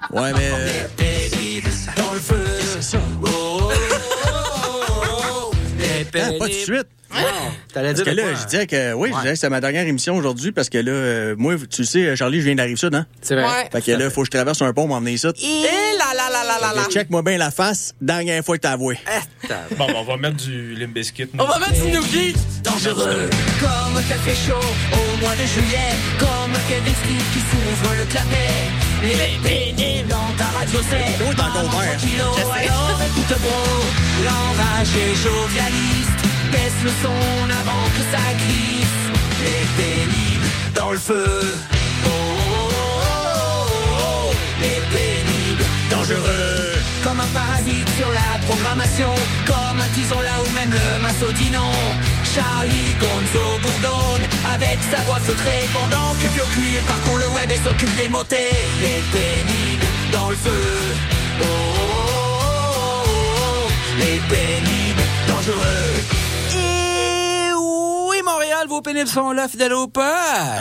Ouais, mais... Les pénibles dans le feu. C'est ça. Ah, pas tout de suite. T'allais Parce dire que là, de quoi? je disais que oui, je disais que c'était ma dernière émission aujourd'hui parce que là, moi, tu sais, Charlie, je viens d'arriver sud, hein? C'est vrai. Ouais. Fait que là, il faut que je traverse un pont pour m'emmener ici. Et là. Check-moi bien la face, dernière fois que t'as avoué. Bon, on va mettre du Limp Bizkit. On va mettre du Nookie. Dangereux, comme qu'il fait chaud au mois de juillet, comme Kevin Steve qui s'ouvre le clapet. Les pénibles dans ta radio, c'est Toi, t'es encore vert. alors écoute bro, l'enragé jovialiste baisse le son avant que ça glisse. Les pénibles dans le feu. Oh, les pénibles dangereux. Comme un parasite sur la programmation, comme un tison là où même le masseau dit non. Charlie Gonzo bourdonne avec sa voix feutrée pendant que Pio Cuir parcourt le web et s'occupe des motets. Les pénibles dans le feu. Oh, les pénibles dangereux. Et oui, Montréal, vos pénibles sont là, fidèles au poste.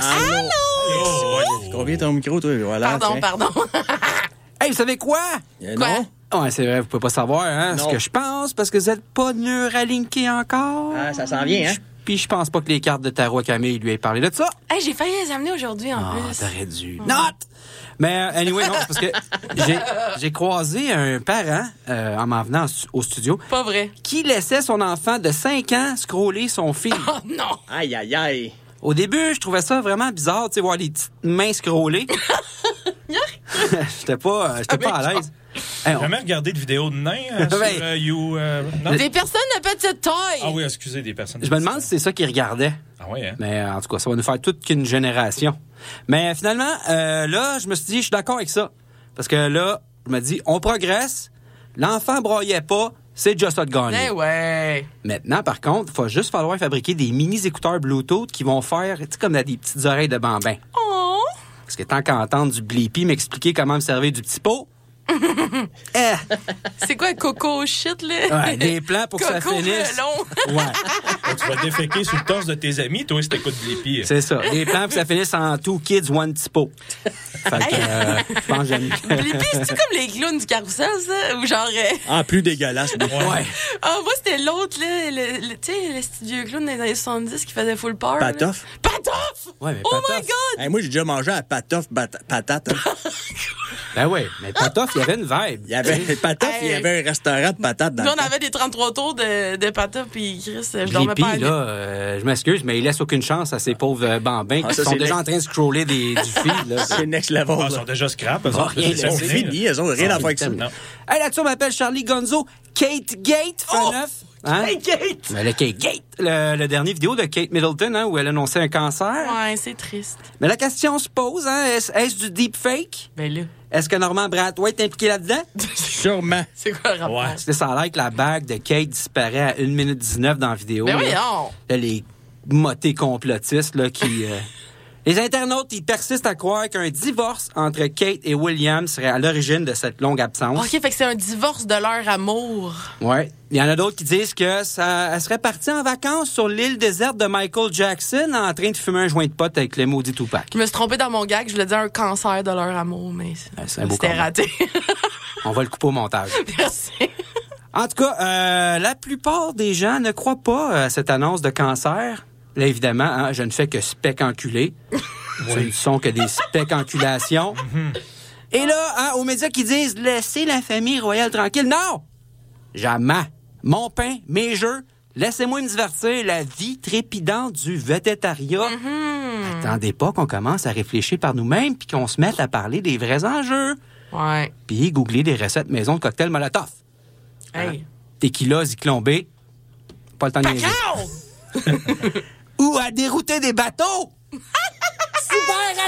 Allô? Combien ton micro, toi? Voilà, Pardon. Hey, vous savez quoi? Non? Ouais, c'est vrai, vous pouvez pas savoir ce Non. que je pense parce que vous êtes pas Neuralinkés encore. Ah, ça s'en vient, hein? Puis je pense pas que les cartes de tarot à Camille lui aient parlé de ça. Hey, j'ai failli les amener aujourd'hui en Ah, plus. t'aurais dû. Not! Mais anyway, non, c'est parce que j'ai croisé un parent en m'en venant au studio Pas vrai. qui laissait son enfant de 5 ans scroller son fil. Oh non. Aïe, aïe, aïe. Au début, je trouvais ça vraiment bizarre, tu sais, voir les petites mains scroller. J'étais pas à l'aise. Hey, J'ai jamais regardé de vidéo de nains Ouais. sur You. Non? Des personnes de petite taille. Ah oui, excusez, des personnes. je me demande si c'est ça qu'ils regardaient. Ah oui, hein? Mais en tout cas, ça va nous faire toute qu'une génération. Mais finalement, là, je me suis dit, je suis d'accord avec ça. Parce que là, je me dis, on progresse. L'enfant broyait pas. C'est déjà ça de gagner. Eh ouais. Maintenant, par contre, il va juste falloir fabriquer des mini-écouteurs Bluetooth qui vont faire, tu sais, comme des petites oreilles de bambin. Oh. Parce que tant qu'à entendre du Blippi m'expliquer comment me servir du petit pot, C'est quoi, coco shit, là? ouais, des plans pour que ça Coco finisse. melon. Ouais, Tu vas déféquer sur le torse de tes amis, toi, si t'écoutes Blippi. c'est ça. Des plans pour que ça finisse en two kids, one petit pot. Fait que, je pense que j'aime. Blippi, c'est-tu comme les clowns du carrousel, ça? Ou genre... Ah, plus dégueulasse. Ouais. Ah, moi, c'était l'autre, là. Tu sais, le petit vieux clown des années 70 qui faisait full peur. là. Patoff? Patoff! Ouais, mais Oh Patoff. my God! Hey, moi, j'ai déjà mangé à Patoff patate. Hein. Ben oui, mais Patoff, il y avait une vibe. Il y avait Patoff, Hey. il y avait un restaurant de patates dans Nous, le on temps. avait des 33 tours de Patoff, puis Chris, je dormais Blippi, pas à nuit. là, je m'excuse, mais il laisse aucune chance à ces pauvres bambins qui ça, sont c'est déjà next. en train de scroller du fil. Là. C'est next level. Ah, là. ils sont déjà scrap. eux Ah, autres, rien là, c'est laissé. C'est fini, fini, ils ont rien à faire avec ça. Non. Hey, là-dessus, on m'appelle Charlie Gonzo. Kate Gate, fin neuf. Hein? Gate! Mais le Kate Gate, le dernier vidéo de Kate Middleton, hein, où elle annonçait un cancer. Ouais, c'est triste. Mais la question se pose, hein, est-ce du deepfake? Ben là, Est-ce que Norman Brathwaite est impliqué là-dedans? Sûrement. c'est quoi le rapport? Ouais. Parce que ça a l'air que la bague de Kate disparaît à 1 minute 19 dans la vidéo. Ben là. voyons! Là, les motés complotistes là, qui... Les internautes, ils persistent à croire qu'un divorce entre Kate et William serait à l'origine de cette longue absence. OK, fait que c'est un divorce de leur amour. Ouais. Il y en a d'autres qui disent que elle serait partie en vacances sur l'île déserte de Michael Jackson en train de fumer un joint de pote avec le maudit Tupac. Je me suis trompée dans mon gag, je voulais dire un cancer de leur amour, mais c'est un beau c'était combat. raté. On va le couper au montage. Merci. En tout cas, la plupart des gens ne croient pas à cette annonce de cancer. Là, évidemment, hein, je ne fais que spécanculer. Ce ne sont que des spéculations. Et là, hein, aux médias qui disent « Laissez la famille royale tranquille ». Non! Jamais. Mon pain, mes jeux, laissez-moi me divertir. La vie trépidante du végétariat. Attendez pas qu'on commence à réfléchir par nous-mêmes puis qu'on se mette à parler des vrais enjeux. Ouais. Puis googler des recettes maison de cocktails Molotov. Hey. Tequila, Zyklon B. Pas le temps de niaiser. Pacao! Ou à dérouter des bateaux. Super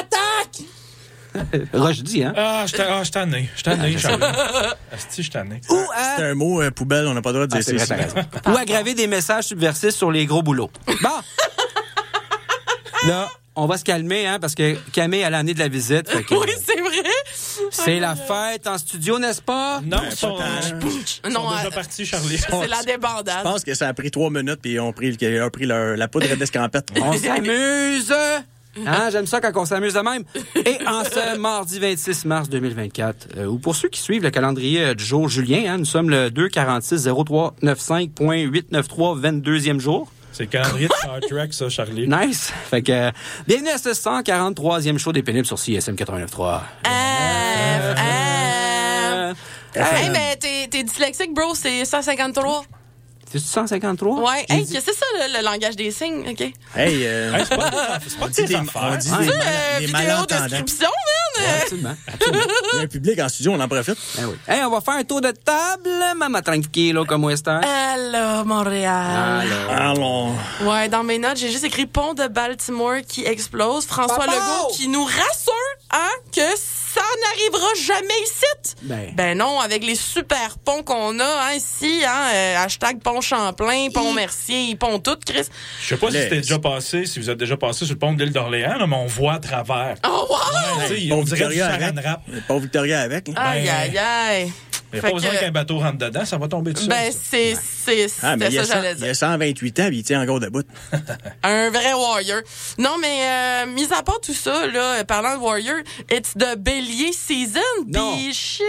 attaque! Roche dit, hein? Ah, je suis tanné. Je suis tanné, Charlie. Asti, je suis tanné. Ou à... C'est un mot poubelle, on n'a pas le droit de dire c'est vrai, ça. t'as raison. Ou à graver des messages subversifs sur les gros boulots. Bon! Là, on va se calmer, hein, parce que Camille a l'année de la visite. Fait que, Oui, c'est vrai. c'est la fête en studio, n'est-ce pas? Non, ils sont, pas ils Non, sont déjà partis, Charlie. c'est la Je débandade. pense que ça a pris 3 minutes puis ils ont pris la poudre d'escampette. On s'amuse! Hein, j'aime ça quand on s'amuse de même. Et en ce mardi 26 mars 2024, ou pour ceux qui suivent le calendrier du jour Julien, nous sommes le 2-46-03-95.893, 22e jour. C'est le calendrier de Star Trek, ça, Charlie. Nice. Fait que, bienvenue à ce 143e show des Pénibles sur CSM 89.3. Hey, mais t'es dyslexique, bro, c'est 153. C'est 153? Ouais. Hey, c'est ça le langage des signes, OK. Hey, Hey, c'est pas tes affaires. on dit C'est des vidéo malentendants. description, man. Absolument. Il y a un public en studio, on en profite. Ben oui. Hey, on va faire un tour de table, maman tranquille, comme Western. Allô, Montréal. Allons. Ouais, dans mes notes, j'ai juste écrit pont de Baltimore qui explose. François Papa! Legault qui nous rassure, que ça n'arrivera jamais ici. Ben non, avec les super ponts qu'on a, ici, hashtag pont Champlain, pont Mercier, pont tout, Chris. Je sais pas si vous êtes déjà passé sur le pont de l'île d'Orléans, là, mais on voit à travers. Oh, wow! Ouais, tu sais, Pont on dirait du Victoria saran avec. wrap. Pont Victoria avec. Hein. Aïe, aïe, aïe. Il n'y a Fait pas besoin que- qu'un bateau rentre dedans, ça va tomber dessus. Ben, c'était Mais il y ça a que j'allais il dire. y a 128 ans, puis il tient encore debout. Un vrai warrior. Non, mais mis à part tout ça, là, parlant de warrior, it's the bélier season, Non. bitches.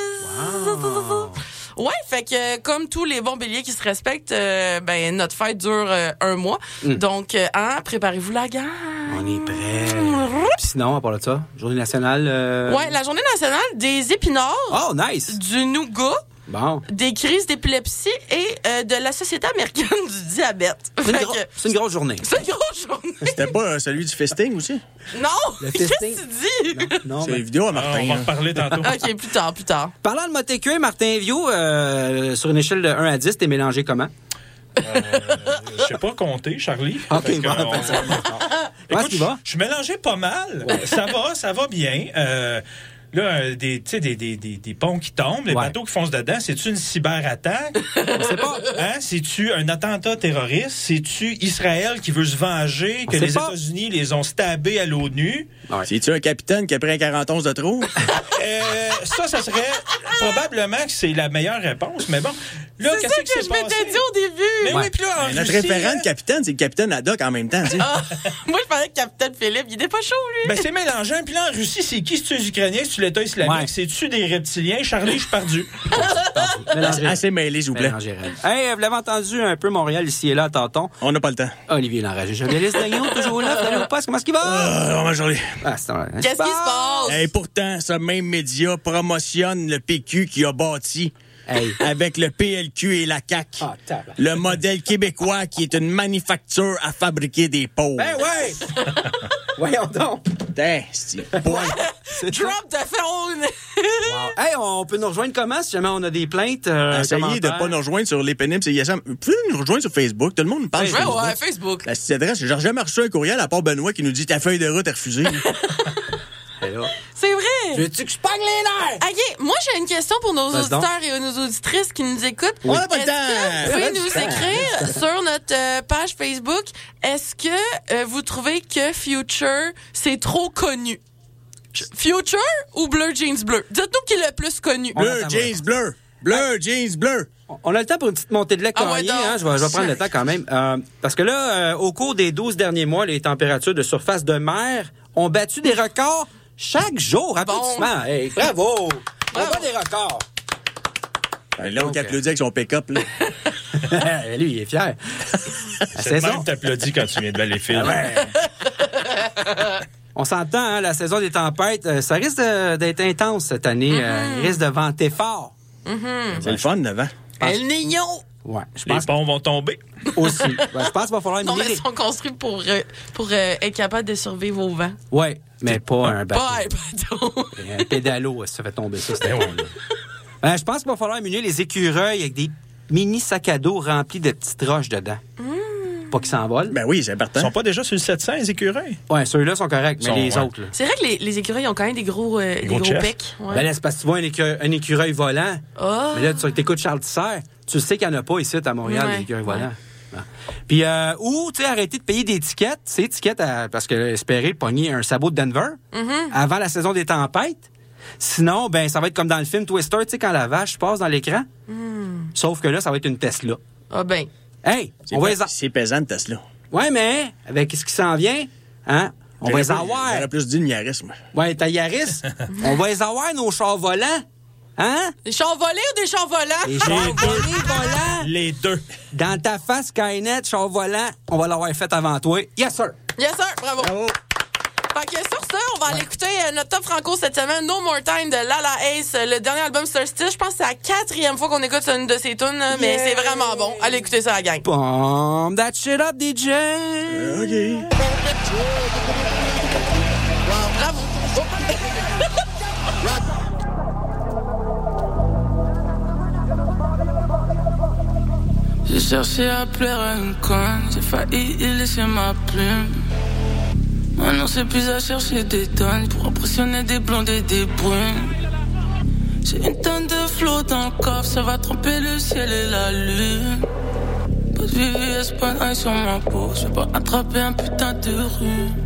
Wow. Ouais, fait que comme tous les bons béliers qui se respectent, ben notre fête dure un mois. Donc, préparez-vous la gang. On est prêts. Puis sinon, à part de ça, journée nationale... Ouais, la journée nationale des épinards, Oh, nice! du nougat, Bon. des crises d'épilepsie et de la Société américaine du diabète. C'est une, Fait gro- que- c'est une grosse journée. c'est une grosse journée. C'était pas celui du festing aussi? Non! Le Qu'est-ce festing. que tu dis? Non, C'est mais- les vidéos à on Martin. va hein. reparler tantôt. OK, plus tard. Parlant de motécué, Martin Vio, sur une échelle de 1 à 10, t'es mélangé comment? Je sais pas compter, Charlie. OK, Fait que, bon, on- ben, ça va. Écoute, Ouais, tu vas? je suis mélangé pas mal. Ça va bien. Là, des ponts qui tombent, les Ouais. bateaux qui foncent dedans, c'est-tu une cyberattaque? On sait pas. Hein? C'est-tu un attentat terroriste? C'est-tu Israël qui veut se venger, que sait les pas. États-Unis les ont stabés à l'ONU? Ouais. C'est-tu un capitaine qui a pris un 41 de trop? Ça serait probablement que c'est la meilleure réponse. Mais bon, là, C'est qu'est-ce ça qui que s'est je passé? m'étais dit au début. Mais Ouais. oui, puis là, en Notre Russie, référent hein, de capitaine, c'est le capitaine Haddock en même temps, tu sais. Moi, je parlais que Capitaine Philippe, il était pas chaud, lui. ben, c'est mélangeant. Puis là, en Russie, c'est qui? C'est-tu les Ukrainiens? C'est-tu l'État islamique? Ouais. C'est-tu des reptiliens? Charlie, je suis perdu. Mélangé. Assez mêlé, s'il vous plaît. Mélangé raide. Hey, vous l'avez entendu un peu Montréal ici et là, tonton. On n'a pas le temps. Olivier l'enragé. Journaliste d'Agneau, toujours là. Vous allez au poste, comment est-ce qu'il va? Vraiment joli. Ah, c'est vrai. Qu'est-ce qui se passe? Et pourtant, ce même média promotionne le PQ qui a bâti Hey. avec le PLQ et la CAQ. Ah, tabarnak. Le modèle québécois qui est une manufacture à fabriquer des pauvres. Ben ouais! Voyons donc. Putain, c'est point. Drop the phone! Wow. Hey, on peut nous rejoindre comment si jamais on a des plaintes? Essayez de commentaires? pas nous rejoindre sur les pénibles CISM. Vous pouvez nous rejoindre sur Facebook. Tout le monde nous parle sur Ouais, Facebook. ouais, Facebook. La petite adresse, j'ai jamais reçu un courriel à part Benoît qui nous dit ta feuille de route est refusée. C'est vrai! Veux-tu que je pogne les nerfs? OK, moi, j'ai une question pour nos Vas-y donc. auditeurs et nos auditrices qui nous écoutent. On n'a pas le Est-ce que vous pouvez temps. nous écrire sur notre page Facebook, est-ce que vous trouvez que Future, c'est trop connu? Future ou Bleu Jeans Bleu? Dites-nous qui est le plus connu. Bleu, attend, jeans bleu. Bleu, jeans bleu. On a le temps pour une petite montée de lait Ah ouais, Corrier, donc. hein? Je vais prendre le temps quand même. Parce que là, au cours des 12 derniers mois, les températures de surface de mer ont battu des records chaque jour. Applaudissements. Hey, bravo! On bat des records. Ben, là, on Donc, applaudit avec son pick-up. là. Lui, il est fier. La C'est saison. même t'applaudis quand tu viens de Valleyfield. On s'entend, hein, la saison des tempêtes, ça risque d'être intense cette année. Il risque de venter fort. C'est le fun, devant. El Niño! Ouais, je Les pense ponts vont tomber. aussi. Ouais, je pense qu'il va falloir Non, mais miner. ils sont construits pour être capable de survivre au vent. Ouais, mais pas un bateau. Pas un bateau. Un pédalo, ça fait tomber ça. C'était je pense qu'il va falloir munir les écureuils avec des mini sacs à dos remplis de petites roches dedans. Pas qu'ils s'envolent. Ben oui, c'est Ils important. sont pas déjà sur le 700, les écureuils? Ouais, ceux-là sont corrects, mais Sont, les ouais. autres, là. C'est vrai que les écureuils ont quand même des gros chefs. pecs. Ouais. Ben là, c'est parce que tu vois un écureuil volant. Ah. Mais là, tu écoutes Charles Tisser, tu sais qu'il n'y en a pas ici à Montréal, Ouais, des écureuils ouais. volants. Bon. Puis, ou, tu sais, arrêter de payer des tickets. C'est étiquettes parce que espérer pogner un sabot de Denver avant la saison des tempêtes. Sinon, ben, ça va être comme dans le film Twister, tu sais, quand la vache passe dans l'écran. Sauf que là, ça va être une Tesla. Ah ben. Hey, on va les C'est pesant de Tesla. Ouais, mais avec ce qui s'en vient, hein, On va les avoir. J'aurais plus dit une Yaris, moi. Ouais, ta Yaris. On va les avoir, nos chars volants. Hein? Des chars volés ou des chars volants? Les chars volants. Les deux. Dans ta face, Skynet, char volant, on va l'avoir fait avant toi. Yes, sir. Yes, sir. Bravo. Fait que sur ça, on va aller écouter notre top franco cette semaine, No More Time de Lala Ace, le dernier album Solstice. Je pense que c'est la 4e fois qu'on écoute une de ses tunes, mais c'est vraiment bon. Allez écouter ça, la gang. Pump that shit up, DJ. OK. Bravo. J'ai cherché à plaire à une conne, j'ai failli y laisser ma plume. Maintenant c'est plus à chercher des tonnes pour impressionner des blondes et des brunes. J'ai une tonne de flots dans le coffre, ça va tromper le ciel et la lune. Pas de VVS, pas d'ail sur ma peau, je vais pas attraper un putain de rhume.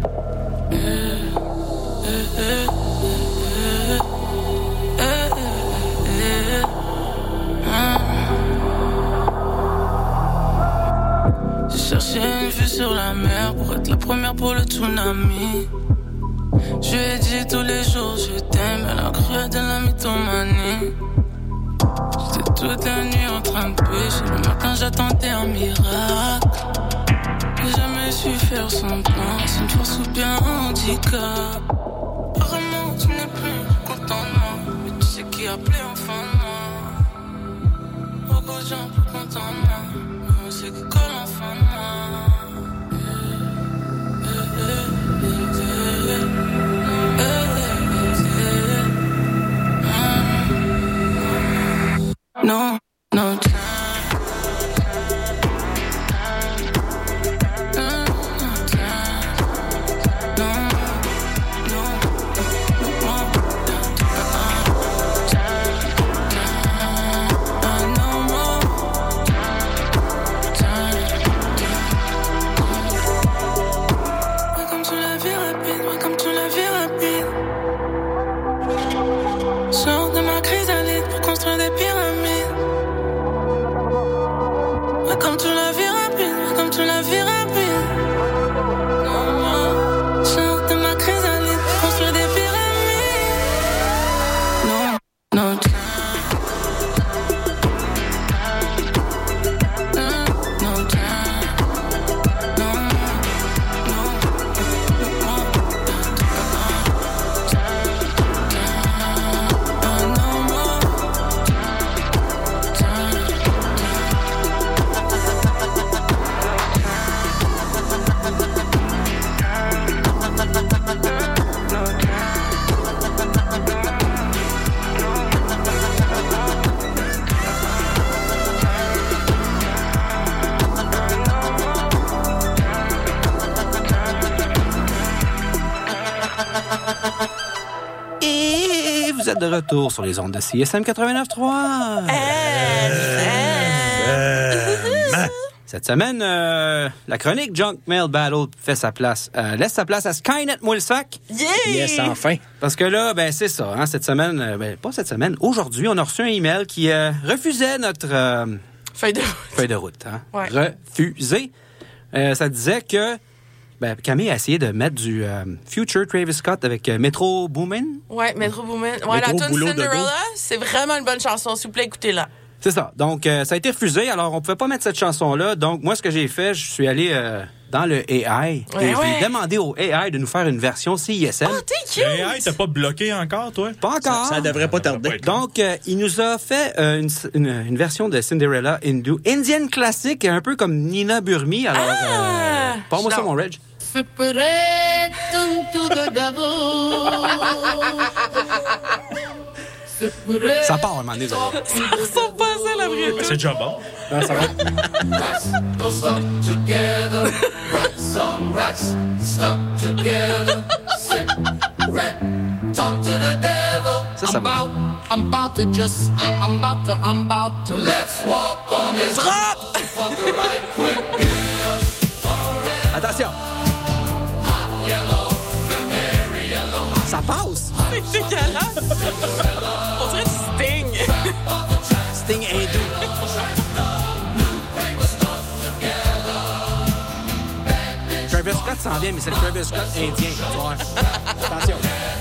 J'ai cherché une vue sur la mer pour être la première pour le tsunami. Je lui ai dit tous les jours je t'aime, elle a cru de la mythomanie. J'étais toute la nuit en train de pêcher, le matin j'attendais un miracle. J'ai jamais su faire son plan, c'est une force ou bien un handicap. Apparemment tu n'es plus content de moi, mais tu sais qui a appelé enfin de moi. Beaucoup de gens plus contents de moi, mais on sait qui colle enfin de moi. No, no time. Sors de ma chrysalide pour construire des pyramides. Comme tu la vis rapide, comme tu la vis rapide. Sors de ma chrysalide pour construire des pyramides. No, no time. No time. No, Et vous êtes de retour sur les ondes de CSM 89.3. Cette semaine, la chronique Junk Mail Battle fait sa place, laisse sa place à Skynet Moulsac. Yeah! Yes, enfin. Parce que là, ben c'est ça. Hein, cette semaine, pas cette semaine. Aujourd'hui, on a reçu un email qui refusait notre Feuille de route. feuille de route. Hein, Ouais. refusé. Ça disait que Camille a essayé de mettre du Future Travis Scott avec Metro Boomin. Ouais, Metro Boomin. Ouais, la Métro tune Boulot de Cinderella, dos. c'est vraiment une bonne chanson. S'il vous plaît, écoutez-la. C'est ça. Donc, ça a été refusé. Alors, on pouvait pas mettre cette chanson-là. Donc, moi, ce que j'ai fait, je suis allé dans le AI et j'ai demandé au AI de nous faire une version CISM. Oh, t'es cute! Hey, t'as pas bloqué encore, toi? Pas encore. Ça devrait pas tarder. Donc, il nous a fait une version de Cinderella Indian classique, un peu comme Nina Burmi. Alors, parle-moi ça, mon Reg. Ça part, un moment donné, ça va. Ça ressemble pas à ça, la vraie tune. C'est déjà bon. Ah, ça va. Ça, ça va. Attention. Ça passe. C'est dégueulasse. On dirait du Sting. Sting hindou. Travis Scott s'en vient, mais c'est le Travis Scott indien. Tu vois. Attention.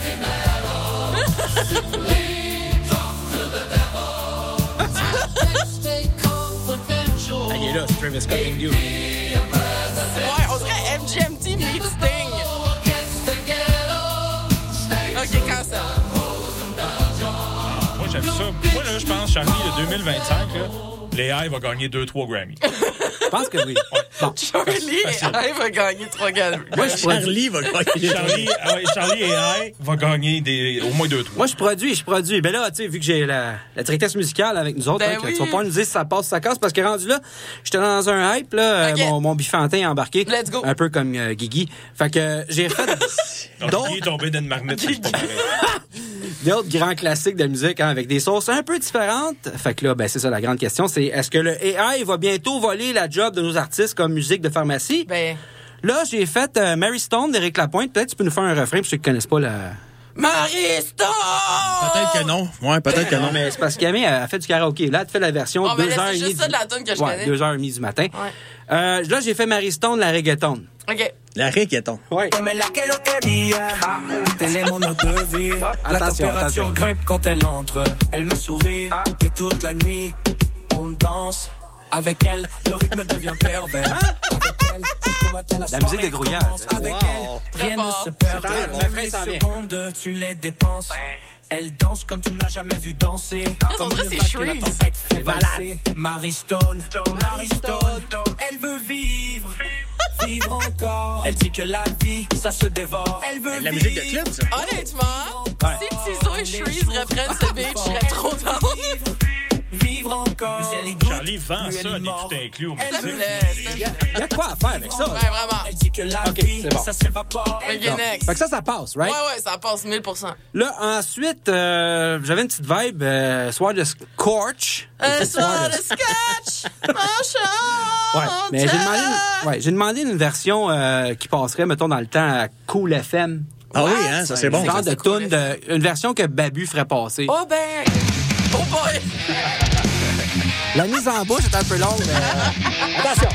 Il est là, c'est Travis Scott indien. Ouais, on dirait MGMT meets Sting. OK, quand ça? Moi, j'aime ça. Moi, là, je pense, Charlie, le 2025, là, Léa va gagner 2-3 Grammy. Je pense que oui. Bon. Charlie et I va gagner 3 Grammy. Moi, Charlie va gagner. Charlie et I va gagner au moins 2-3. Moi, je produis. Ben là, tu sais, vu que j'ai la directrice musicale avec nous autres, Ben hein, oui. tu vas pas nous dire si ça passe ou ça casse, parce que rendu là, j'étais dans un hype, là, Okay. mon bifantin est embarqué. Let's go. Un peu comme Guigui. Fait que j'ai fait Donc, il est tombé d'une marmite, c'est pas pareil. d'autres grands classiques de musique, hein, avec des sources un peu différentes. Fait que là, ben, c'est ça la grande question, c'est est-ce que le AI va bientôt voler la job de nos artistes comme musique de pharmacie? Ben... Là, j'ai fait Mary Stone d'Éric Lapointe. Peut-être que tu peux nous faire un refrain pour ceux qui connaissent pas la... Marie-Stone! Peut-être que non. Ouais, peut-être que non. Non, mais c'est parce qu'Amé a fait du karaoké. Là, tu fais la version Oh, mais là, 2h30. c'est juste ça de la tune que je connais. 2h30 du matin. Ouais. Là, j'ai fait Mary Stone, la reggaeton. OK. La reggaeton. Ouais. La température grimpe quand elle entre. Elle me sourit et toute la nuit on danse. Avec elle, le rythme devient pervers. Avec elle, je combatte La musique de Grouillard. Avec elle, rien ne se perd. Les secondes, tu les dépenses. Elle danse comme tu n'as jamais vu danser. On dirait c'est Shreeze. Marie Stone, elle veut vivre encore. Elle dit que la vie, ça se dévore. Elle veut La musique de club, ça. Honnêtement, si Tizo et Shreeze reprennent ce beat, je serais trop tard. vivre encore. Charlie vend ça à des tout inclus au S'il te musique. plaît. Il y a de quoi à faire avec ça. Ouais, vraiment. Elle dit que la Ok, vie, c'est bon. ça s'évapore. OK, next. Fait que ça passe, right? Ouais, ça passe 1000%. Là, ensuite, j'avais une petite vibe, soir de Scorch. Soir de scotch, mon Ouais, mais j'ai demandé une version qui passerait, mettons, dans le temps à Cool FM. Ah oui, hein, ça c'est bon. Genre Ça. de tune, une version que Babu ferait passer. Oh ben, oh boy. La mise en bouche est un peu longue, mais... Attention!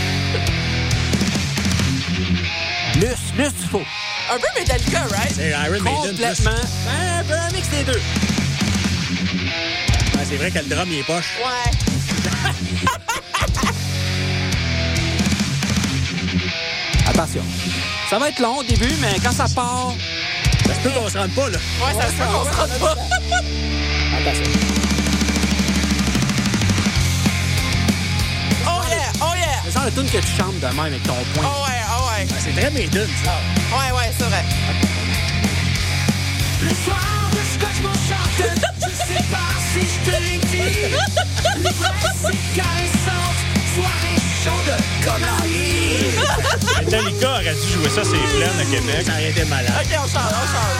Lus du faux. Un peu Metallica, right? C'est Iron Maiden. Complètement. Un peu un mix des deux. Ah, c'est vrai que le drum, il est poche. Ouais. Attention. Ça va être long au début, mais quand ça part... Ça se peut qu'on se rende pas, là. Ouais, ça se peut qu'on se rende pas. Attention. Oh yeah. C'est genre le tune que tu chantes de même avec ton poing. Oh ouais. Ah, c'est très Maiden, ça. Ouais, c'est vrai. Le soir de scotch, mon chanteur, je sais pas si je te l'ai dit. L'ivresse est caressante, soirée chaude comme la vie. Metallica aurait dû jouer ça, c'est plein à Québec. Ça aurait été malade. OK, on change.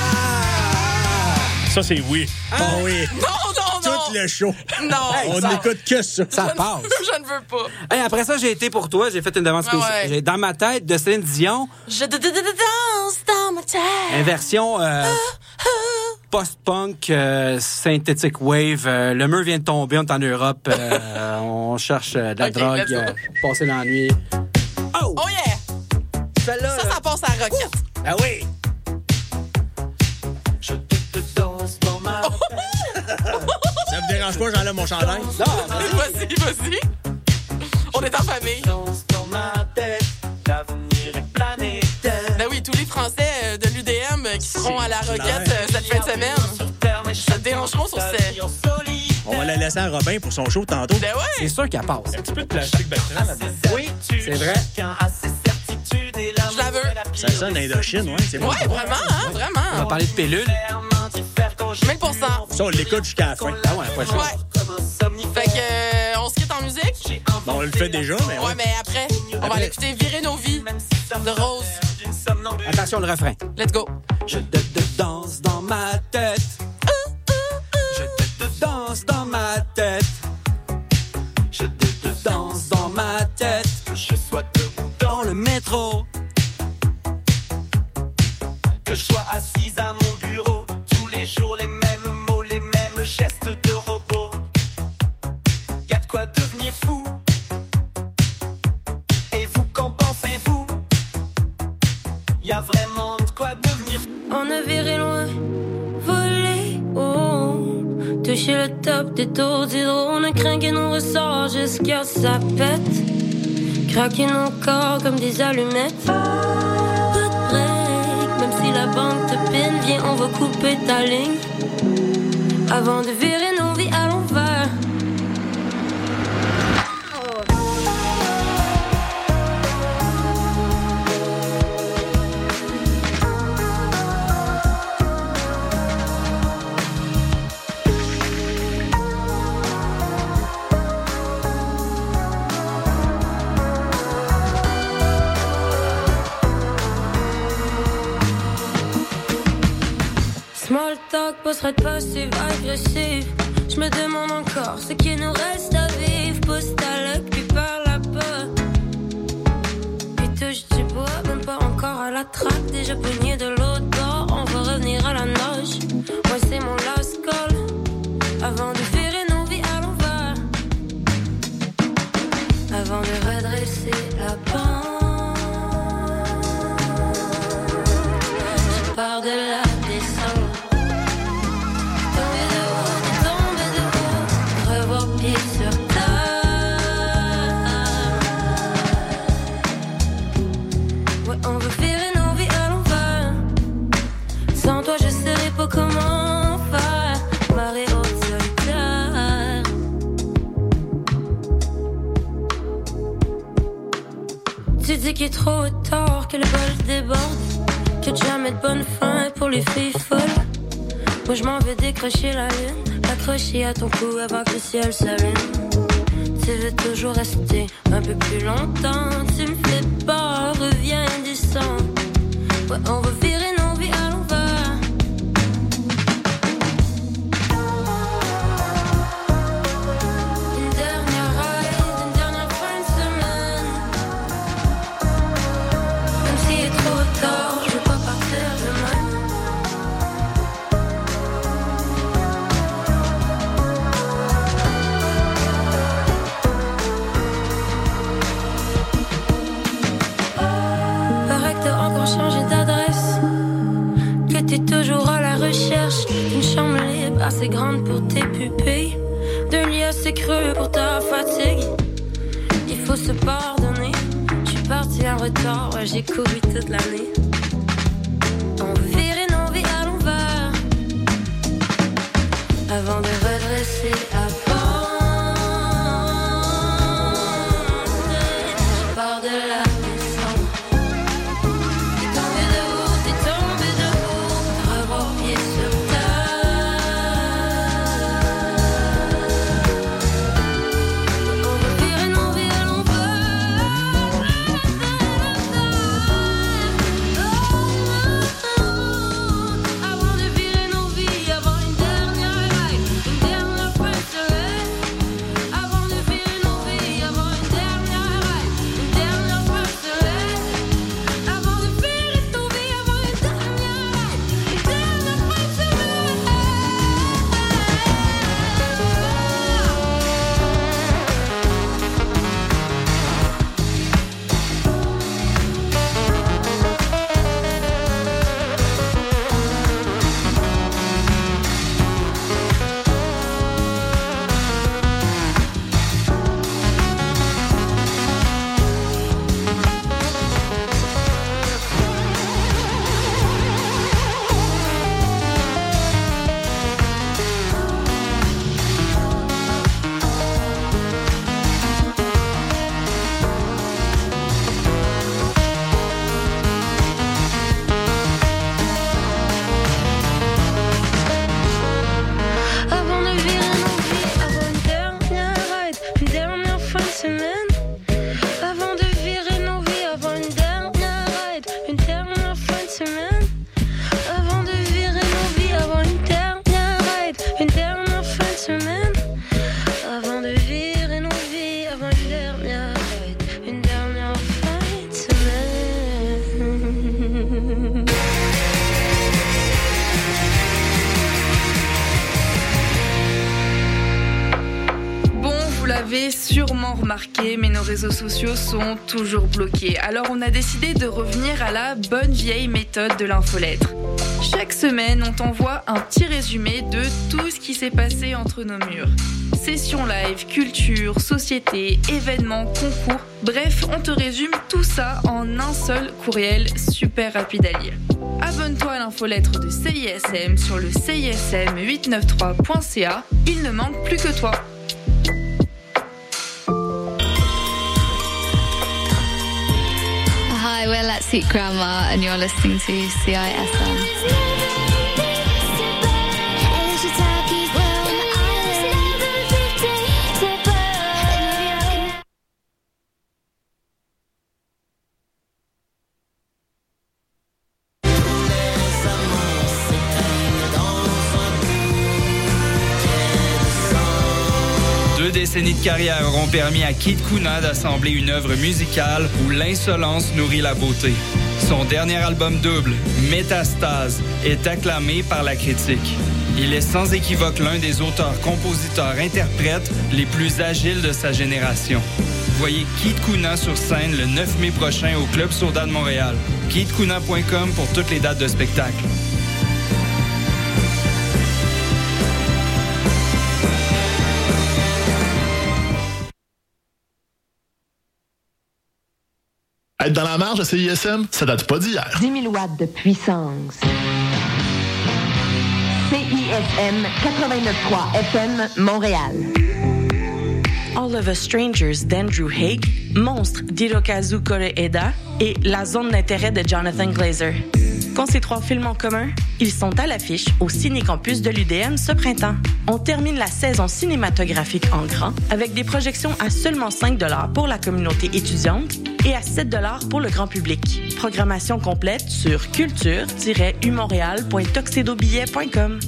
Ça, c'est oui. Oh oui. Non. Tout le show. Non. On n'écoute que ça. Ça passe. Je ne veux pas. Hey, après ça, j'ai été pour toi. J'ai fait une demande spéciale. Ouais. J'ai dans ma tête de Céline Dion, Je danse dans ma tête. une version post-punk, synthétique wave. Le mur vient de tomber, on est en Europe. On cherche de la Ok, drogue, let's go. passer l'ennui. Oh! Oh yeah. Celle-là, Ça passe à la roquette. Ah oui! Je te danse dans ma Ça me dérange pas, j'enlève mon chandail. Non, Vas-y. On est en famille. danse dans ma tête. L'avenir est planétaire. Ben oui, tous les Français de l'UDM qui seront à la roquette cette fin de semaine se déhancheront sur ces... On va la laisser à Robin pour son show tantôt. Ben c'est ouais. sûr qu'elle passe. Un petit peu de plastique battant là-dedans. Oui, c'est vrai. Je la veux. Ça sonne Indochine, ouais, c'est bon. Ouais, vraiment, hein, On va vraiment. parler de pilules. 1000%. Ça, on l'écoute jusqu'à la fin. Ah ouais, pas le choix. Ouais. Fait que, on se quitte en musique. Bon, on le fait déjà, mais Ouais, ouais. mais après, on va aller écouter Virer nos vies de Rose. Attention, le refrain. Let's go. Je te danse dans ma tête. Je te danse dans ma tête. Je te danse dans ma tête. Je sois debout Dans le métro. que je sois assise à mon bureau. Tous les jours les mêmes mots, les mêmes gestes de robot. Y'a de quoi devenir fou. Et vous, qu'en pensez-vous? On a viré loin, volé, oh. Touché le top des taux d'hydro. On a craqué nos ressorts jusqu'à ça pète. Craqué nos corps comme des allumettes. Pas de break, même si la banque te pine. Viens, on va couper ta ligne avant de virer nos vies à l'envers. Small talk, poserait de passive, agressif. Je me demande encore ce qui nous reste à vivre. Pousse ta luck, puis parle pas. Puis touche du bois, même pas encore à la traque. Déjà pogné de l'autre bord, on va revenir à la nage. Moi c'est mon last call, avant de virer nos vies à l'envers. Avant de redresser la pente, je pars de la descente. On veut virer nos vies à l'envers. Sans toi je saurais pas comment faire. Marée haute solitaire. Tu dis qu'il est trop tard, que le bol déborde, que jamais de bonne fin pour les filles folles. Moi je m'en vais décrocher la lune, accrocher à ton cou avant que le ciel s'allume. Tu veux toujours rester un peu plus longtemps. Tu me fais peur, reviens, descends. Ouais, on va virer nos vies à l'envers. Une dernière ride, une dernière fin de semaine. Même s'il est trop tard, je veux pas partir demain. Changer d'adresse, que t'es toujours à la recherche d'une chambre libre assez grande pour tes pupilles, d'un lit assez creux pour ta fatigue. Il faut se pardonner, je suis partie en retard, ouais, j'ai couru toute l'année. On veut virer nos vies à l'envers avant de redresser la pente. Je pars de là. Oh remarqué, mais nos réseaux sociaux sont toujours bloqués. Alors on a décidé de revenir à la bonne vieille méthode de l'infolettre. Chaque semaine, on t'envoie un petit résumé de tout ce qui s'est passé entre nos murs. Sessions live, culture, société, événements, concours. Bref, on te résume tout ça en un seul courriel super rapide à lire. Abonne-toi à l'infolettre de CISM sur le CISM893.ca. Il ne manque plus que toi. Hi, we're Let's Eat Grandma and you're listening to CISM. Deux décennies de carrière auront permis à Kid Kuna d'assembler une œuvre musicale où l'insolence nourrit la beauté. Son dernier album double, Métastase, est acclamé par la critique. Il est sans équivoque l'un des auteurs, compositeurs, interprètes les plus agiles de sa génération. Voyez Kid Kuna sur scène le 9 mai prochain au Club Soda de Montréal. KidKuna.com pour toutes les dates de spectacle. Être dans la marge de CISM, ça date pas d'hier. 10 000 watts de puissance. CISM 89.3 FM, Montréal. All of Us Strangers d'Andrew Haig, Monstre d'Hirokazu Koreeda et La Zone d'intérêt de Jonathan Glazer. Qu'ont ces trois films en commun? Ils sont à l'affiche au Ciné-Campus de l'UDM ce printemps. On termine la saison cinématographique en grand avec des projections à seulement 5 $ pour la communauté étudiante et à 7 $ pour le grand public. Programmation complète sur culture-umontréal.tuxedobillet.com.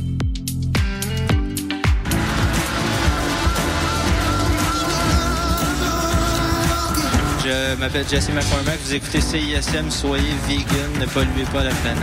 Je m'appelle Jesse McCormack, vous écoutez CISM, soyez vegan, ne polluez pas la planète.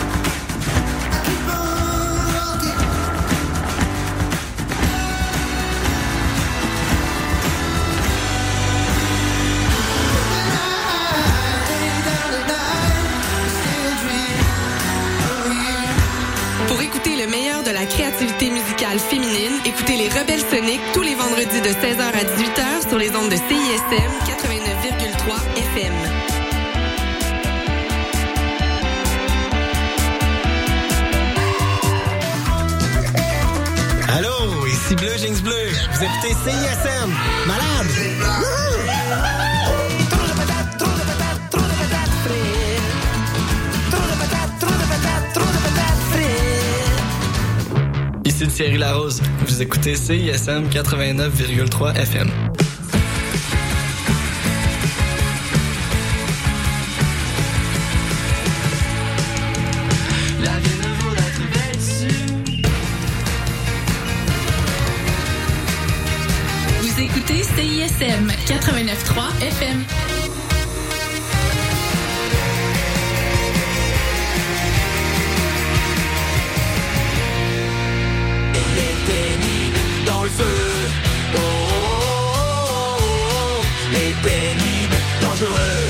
Pour écouter le meilleur de la créativité musicale féminine, écoutez les Rebelles Soniques tous les vendredis de 16h à 18h sur les ondes de CISM 89,3 FM. Allô, ici Bleu Jeans Bleu. Vous écoutez CISM. Malade! Ici Thierry Larose. Vous écoutez CISM 89,3 FM. La vie ne vaut d'être vêtue. Vous écoutez CISM 89.3 FM. Dans le feu, oh, oh, oh, oh, les pénibles, dangereux.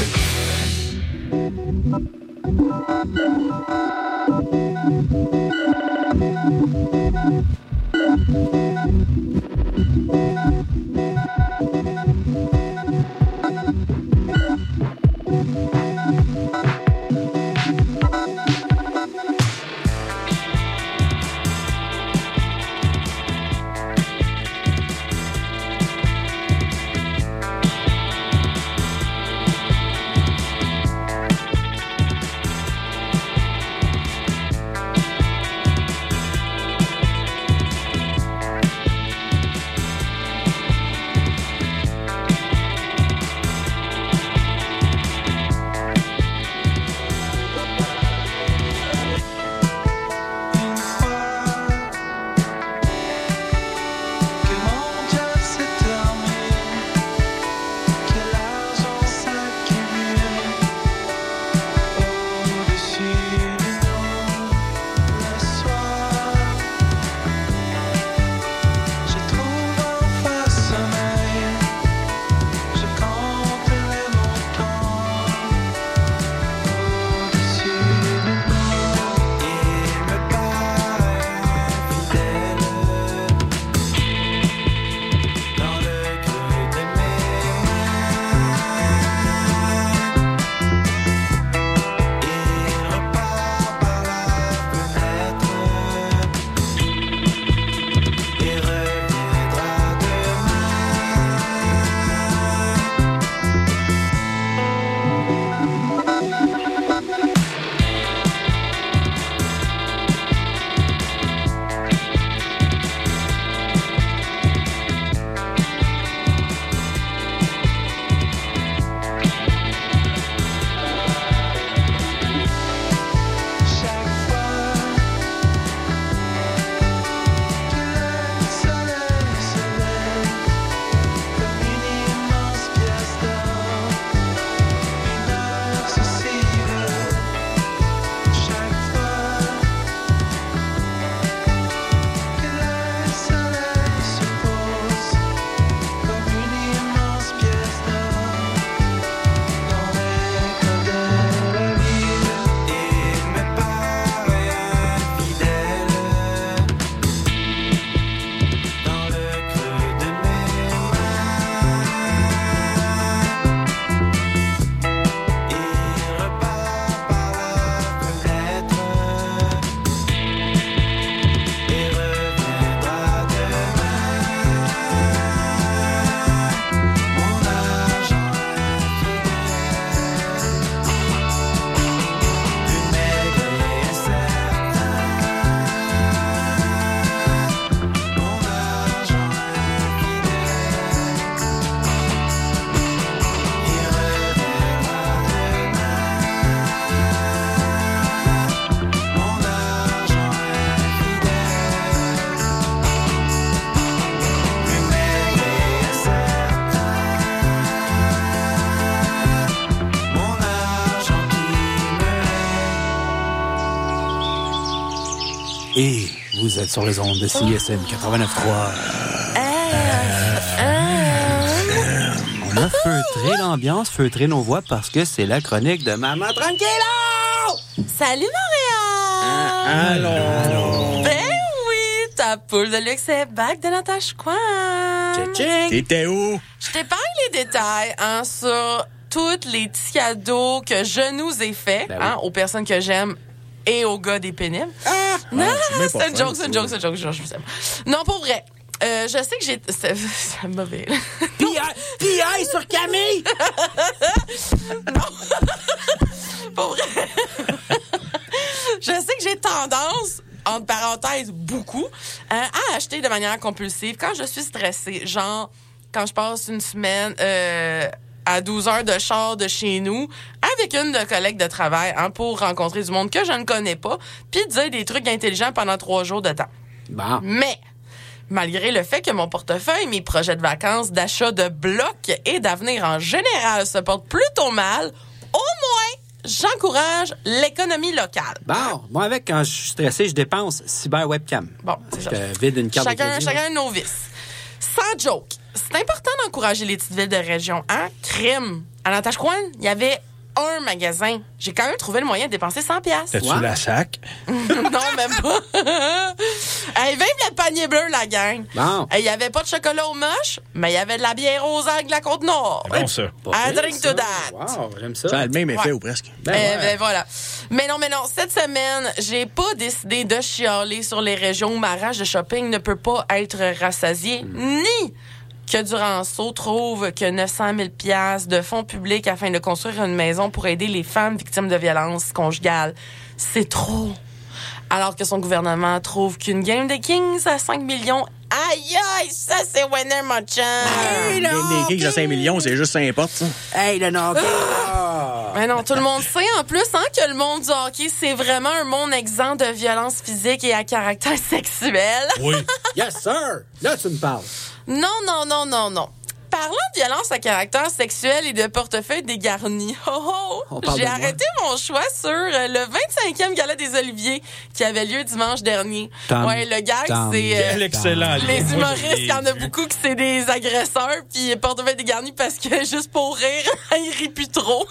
Et vous êtes sur les ondes de CISM 89.3. On a feutré l'ambiance, feutré nos voix parce que c'est la chronique de Maman Tranquillo! Salut Montréal! Allô? Ben oui, ta poule de luxe est back de Natasha Coin. Tching! T'étais où? Je t'épargne les détails sur tous les petits cadeaux que je nous ai faits aux personnes que j'aime et aux gars des pénibles. Non, c'est une joke, je vous aime. Non, pour vrai. Je sais que j'ai... C'est mauvais. P.I. sur Camille! Non. Pour vrai. Je sais que j'ai tendance, entre parenthèses, beaucoup, à acheter de manière compulsive quand je suis stressée. Genre, quand je passe une semaine à 12 heures de char de chez nous avec une de collègues de travail pour rencontrer du monde que je ne connais pas puis dire des trucs intelligents pendant 3 jours de temps. Bon. Mais... malgré le fait que mon portefeuille, mes projets de vacances, d'achat de blocs et d'avenir en général se portent plutôt mal, au moins, j'encourage l'économie locale. Bon, moi avec, quand je suis stressé, je dépense cyber webcam. Bon, c'est ça. Je vide une carte de crédit. Chacun nos vices. Sans joke, c'est important d'encourager les petites villes de région. Crime. À Natashquan, il y avait un magasin. J'ai quand même trouvé le moyen de dépenser 100$. T'as-tu la sac? Non, même pas. Vive le panier bleu, la gang. Bon. Il y avait pas de chocolat au moche, mais il y avait de la bière aux algues de la Côte-Nord. Bon, ça. I drink to that. Wow, j'aime ça. Ça a le même effet ou presque. Ben voilà. Mais non, cette semaine, j'ai pas décidé de chialer sur les régions où ma rage de shopping ne peut pas être rassasiée, ni que Duranceau trouve que 900 000 $ de fonds publics afin de construire une maison pour aider les femmes victimes de violences conjugales, c'est trop. Alors que son gouvernement trouve qu'une game de Kings à 5 millions, aïe, ça c'est winner, mon chum. Une game des Kings à 5 millions, c'est juste 5 portes, ça. Hey, le hockey! Ben non, tout le monde sait en plus que le monde du hockey, c'est vraiment un monde exempt de violence physique et à caractère sexuel. Oui. Yes, sir! Là, tu me parles. Non. Parlant de violence à caractère sexuel et de portefeuille dégarni, j'ai arrêté mon choix sur le 25e gala des Oliviers qui avait lieu dimanche dernier. Le gag, c'est excellent. Les humoristes, il y en a beaucoup qui c'est des agresseurs, puis portefeuille dégarni parce que juste pour rire, ils rient plus trop.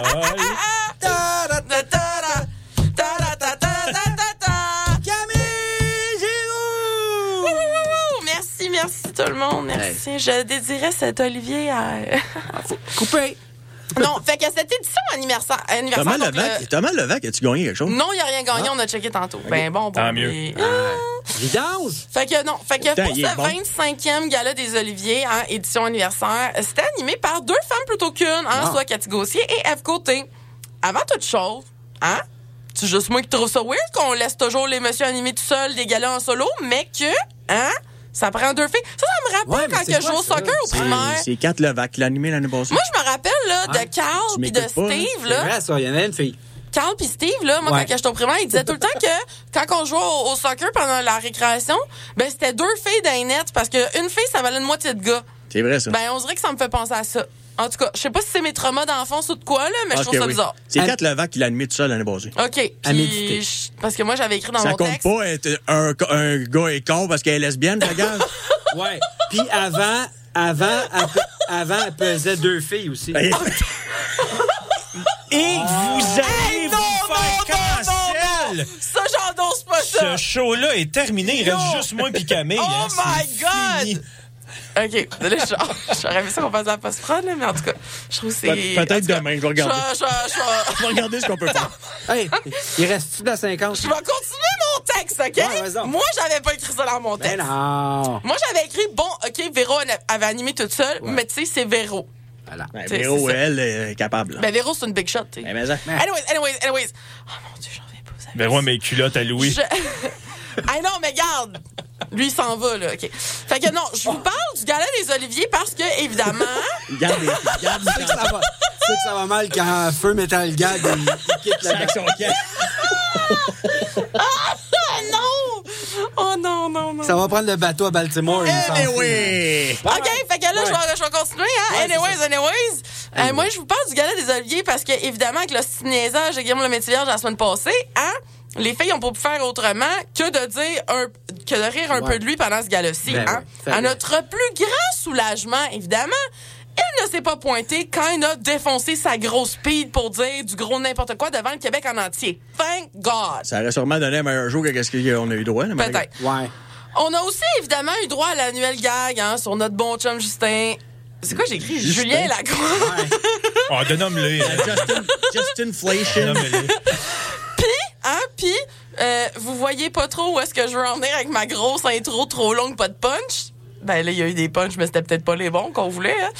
Merci tout le monde, merci. Hey. Je dédierais cet Olivier à... Couper. Non, fait que cette édition anniversaire Thomas Levac, as-tu gagné quelque chose? Non, il n'y a rien gagné, on a checké tantôt. Okay. Ben bon. Tant mieux. Vidange! Fait que pour ce 25e gala des Oliviers, édition anniversaire, c'était animé par 2 femmes plutôt qu'une, soit Cathy Gauthier et Ève Côté. Avant toute chose, c'est juste moi qui trouve ça weird qu'on laisse toujours les messieurs animer tout seuls des galas en solo, mais que, ça prend 2 filles. Ça me rappelle quand je jouais au soccer au primaire. C'est Kat Levac qui l'a animé l'année passée. Moi, je me rappelle de Carl puis de Steve. C'est vrai, ça, il y en a une fille. Carl puis Steve, moi, quand j'étais au primaire, ils disaient tout le temps que quand on jouait au soccer pendant la récréation, ben c'était 2 filles dans les nets parce qu'une fille, ça valait une moitié de gars. C'est vrai, ça. Ben, on dirait que ça me fait penser à ça. En tout cas, je sais pas si c'est mes traumas d'enfance ou de quoi, là, mais je trouve ça bizarre. C'est Kat Levac qui l'a animé tout seul l'année passée. OK. Puis, parce que moi, j'avais écrit dans mon texte. Ça compte pas être un gars est con parce qu'elle est lesbienne, la gars. Ouais. Puis avant, elle pesait 2 filles aussi. Et vous allez vous faire cancel! Ça, j'endosse pas ça! Ce show-là est terminé. Il reste juste moi et Camille. Oh my God! Fini. OK. J'aurais vu ça qu'on fasse la post-prod, mais en tout cas, je trouve que c'est... Peut-être demain, je vais regarder. Je vais regarder ce qu'on peut faire. Hey, il reste-tu de la 50? Je vais continuer mon texte, OK? Ouais, moi, j'avais pas écrit ça dans mon texte. Ben non. Moi, j'avais écrit, OK, Véro avait animé toute seule, mais tu sais, c'est Véro. Voilà. Ben, Véro, elle, est capable. Ben, Véro, c'est une big shot, tu sais. Ben, Anyways. Oh mon Dieu, j'en reviens pas. Véro, mes culottes à Louis. Non, mais garde. Lui, il s'en va, là. OK. Fait que non, je vous parle du gala des Oliviers parce que, évidemment... Garde c'est que ça va mal quand Feu Metal Gag, il quitte la avec son camp. Non! Oh non. Ça va prendre le bateau à Baltimore. Anyway! OK, fait que là, je vais continuer. Anyways. Moi, je vous parle du gala des Oliviers parce que, évidemment, avec le niaisage de Guillaume le Métivier la semaine passée, les filles ont pas pu faire autrement que de rire un peu de lui pendant ce gala-ci. Ben à notre plus grand soulagement, évidemment, il ne s'est pas pointé quand il a défoncé sa grosse speed pour dire du gros n'importe quoi devant le Québec en entier. Thank God! Ça aurait sûrement donné un meilleur jour que qu'est-ce qu'on a eu droit. Là, peut-être. Ouais. On a aussi, évidemment, eu droit à l'annuel gag sur notre bon chum Justin. C'est quoi j'ai écrit? Julien Lacroix. Ouais. Dénomme-le. Justin Inflation. Puis, vous voyez pas trop où est-ce que je veux en venir avec ma grosse intro trop longue, pas de punch? Ben là, il y a eu des punchs, mais c'était peut-être pas les bons qu'on voulait. Hein?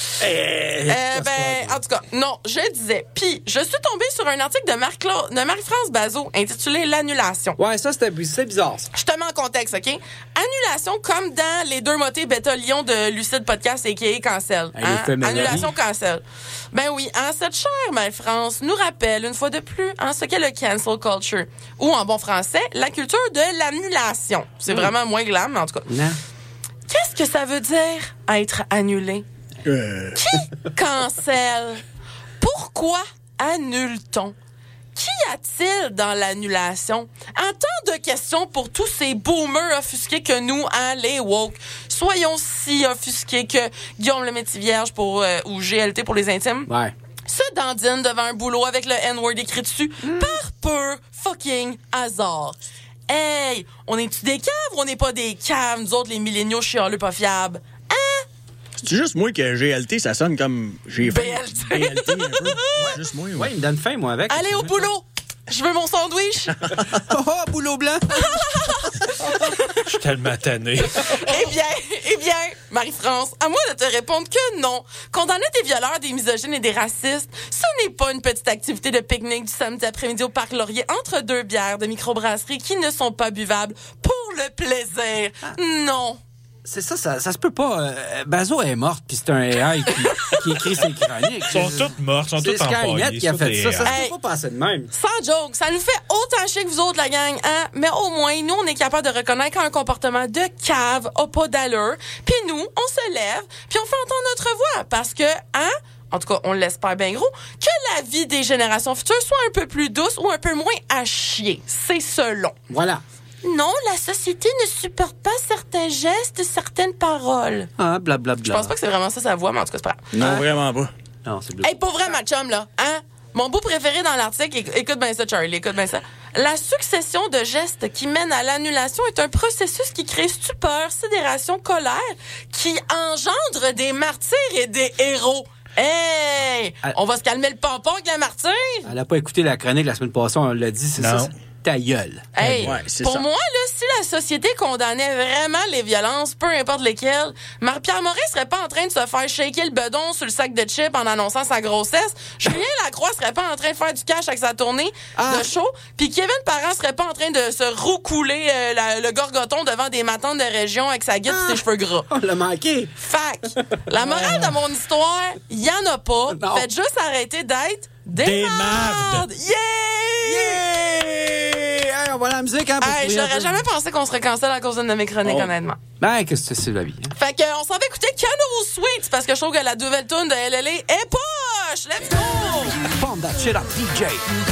En tout cas, non, je disais. Puis, je suis tombée sur un article de Marie-France Bazot intitulé « L'annulation ». Ouais, ça, c'est bizarre. Ça. Je te mets en contexte, OK? Annulation, comme dans les 2 motés bêta-lion de Lucide Podcast, a.k.a. Cancel. Annulation, cancel. Ben oui, cette chère Marie-France nous rappelle, une fois de plus, ce qu'est le cancel culture. Ou, en bon français, la culture de l'annulation. C'est vraiment moins glam, mais en tout cas. Non. Qu'est-ce que ça veut dire, être annulé? Qui cancelle? Pourquoi annule-t-on? Qu'y a-t-il dans l'annulation? En tant de questions pour tous ces boomers offusqués que nous, les woke. Soyons si offusqués que Guillaume le Métis-Vierge ou GLT pour les intimes. Ouais. Se dandine devant un boulot avec le N-word écrit dessus par pur fucking hasard. Hey, on est-tu des caves ou on n'est pas des caves, nous autres, les milléniaux chialeux pas fiables? C'est juste moi que GLT, ça sonne comme... J'ai fait BLT un peu. Ouais, juste moi. Ouais, il me donne faim, moi, avec. Allez, au boulot! Je veux mon sandwich! Boulot blanc! Je suis tellement tanné. Eh bien, Marie-France, à moi de te répondre que non. Condamner des violeurs, des misogynes et des racistes, ce n'est pas une petite activité de pique-nique du samedi après-midi au Parc Laurier entre 2 bières de microbrasserie qui ne sont pas buvables pour le plaisir. Non. C'est ça se peut pas. Bazo est morte, puis c'est un AI qui écrit ses chroniques. Ils sont toutes mortes, sont toutes empaillées. C'est Skynet qui a fait ça. Ça se peut pas passer de même. Sans joke, ça nous fait autant chier que vous autres, la gang, hein? Mais au moins, nous, on est capable de reconnaître quand un comportement de cave a pas d'allure. Puis nous, on se lève, puis on fait entendre notre voix. Parce que, en tout cas, on l'espère bien gros, que la vie des générations futures soit un peu plus douce ou un peu moins à chier. C'est selon. Voilà. Non, la société ne supporte pas certains gestes, certaines paroles. Blablabla. Je pense pas que c'est vraiment ça sa voix, mais en tout cas, c'est pas grave. Non, vraiment pas. Non, c'est bleu. Hey, pas vrai, ma chum, là. Mon bout préféré dans l'article, écoute bien ça, Charlie, écoute bien ça. La succession de gestes qui mènent à l'annulation est un processus qui crée stupeur, sidération, colère, qui engendre des martyrs et des héros. Hey! On va se calmer le pompon avec la martyr? Elle a pas écouté la chronique la semaine passée, on l'a dit, c'est ça. Ta gueule. Hey, pour moi, là, si la société condamnait vraiment les violences, peu importe lesquelles, Marie-Pierre Morin serait pas en train de se faire shaker le bedon sur le sac de chips en annonçant sa grossesse. Julien Lacroix serait pas en train de faire du cash avec sa tournée de show. Puis Kevin Parent serait pas en train de se roucouler le gorgoton devant des matantes de région avec sa guide et ses cheveux gras. On l'a manqué. Fac. La morale de mon histoire, il y en a pas. Non. Faites juste arrêter d'être des mardes. Yeah! Hey, on va la musique, hein? Hey, j'aurais jamais pensé qu'on serait cancel à cause d'une de mes chroniques, honnêtement. Ben, qu'est-ce que c'est la vie? Hein? Fait que, on s'en va écouter Canoe Sweet, parce que je trouve que la nouvelle tune de LLA est poche! Let's go! Pump that shit up, DJ!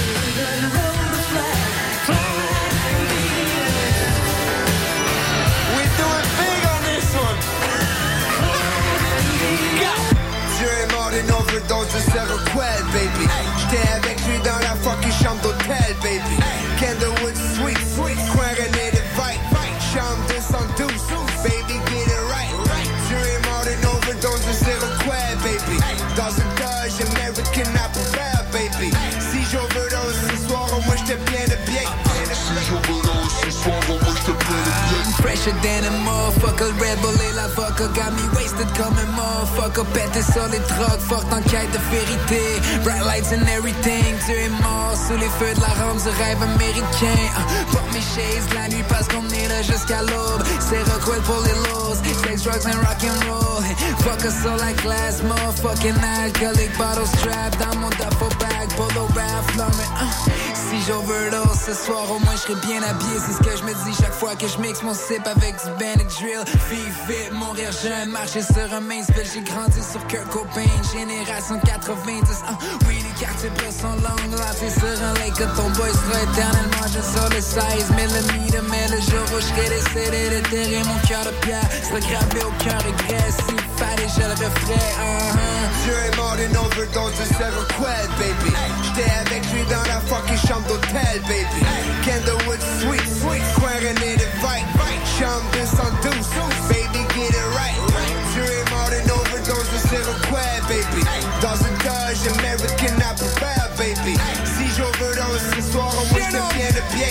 Overdose de Seroquel, baby. J'étais avec lui dans la fucking chambre d'hôtel, baby. Candlewood Sweet, coin René de Vite, chambre 212, baby, get it right. Tu es mort d'une overdose de Seroquel, baby. Dans une Dodge American Apple Bear, baby. Si j'overdose ce soir, au moins j'étais plein de bien. Si j'overdose ce soir, au moins j'étais plein de bien. Fresher than a motherfucker, Red Bull et la vodka got me wasted comme un motherfucker. Pété sur les drogues, forte en quête de vérité. Bright lights and everything, tu es mort sous les feux de la rampe du rêve américain. Porte mes shades la nuit parce qu'on est là jusqu'à l'aube. C'est Rockwell pour les lows, sex, drugs and rock'n'roll. Fuck us sur la glace, motherfucking alcoolic bottle strap dans mon duffel bag, polo Ralph Lauren. Si j'overdose ce soir, au moins je serai bien habillé. C'est ce que je me dis chaque fois que je mixe mon sip avec du Benadryl. Vive vite, mourir jeune, marcher sur un Mainsville. J'ai grandi sur Kurt Cobain, génération 90. Oui, les quartier plus son long là, c'est sur un lake que ton boy sera éternellement juste sur le 16 mm. Mais le jour où je serai décédé d'éterrer mon cœur de pierre serait gravé aucun regret. S'il fallait, je le referais. Dieu est mort d'une overdose de Seroquel, baby. J'étais avec lui dans la fucking chambre d'hôtel, baby. Candlewood Suite, coin René de Vite, chambre 212, baby, get it right. Dieu est mort d'une overdose de Seroquel, baby. Dans une Dodge American Apple Bear, baby. Si j'overdose ce soir, au moins je deviens de bien.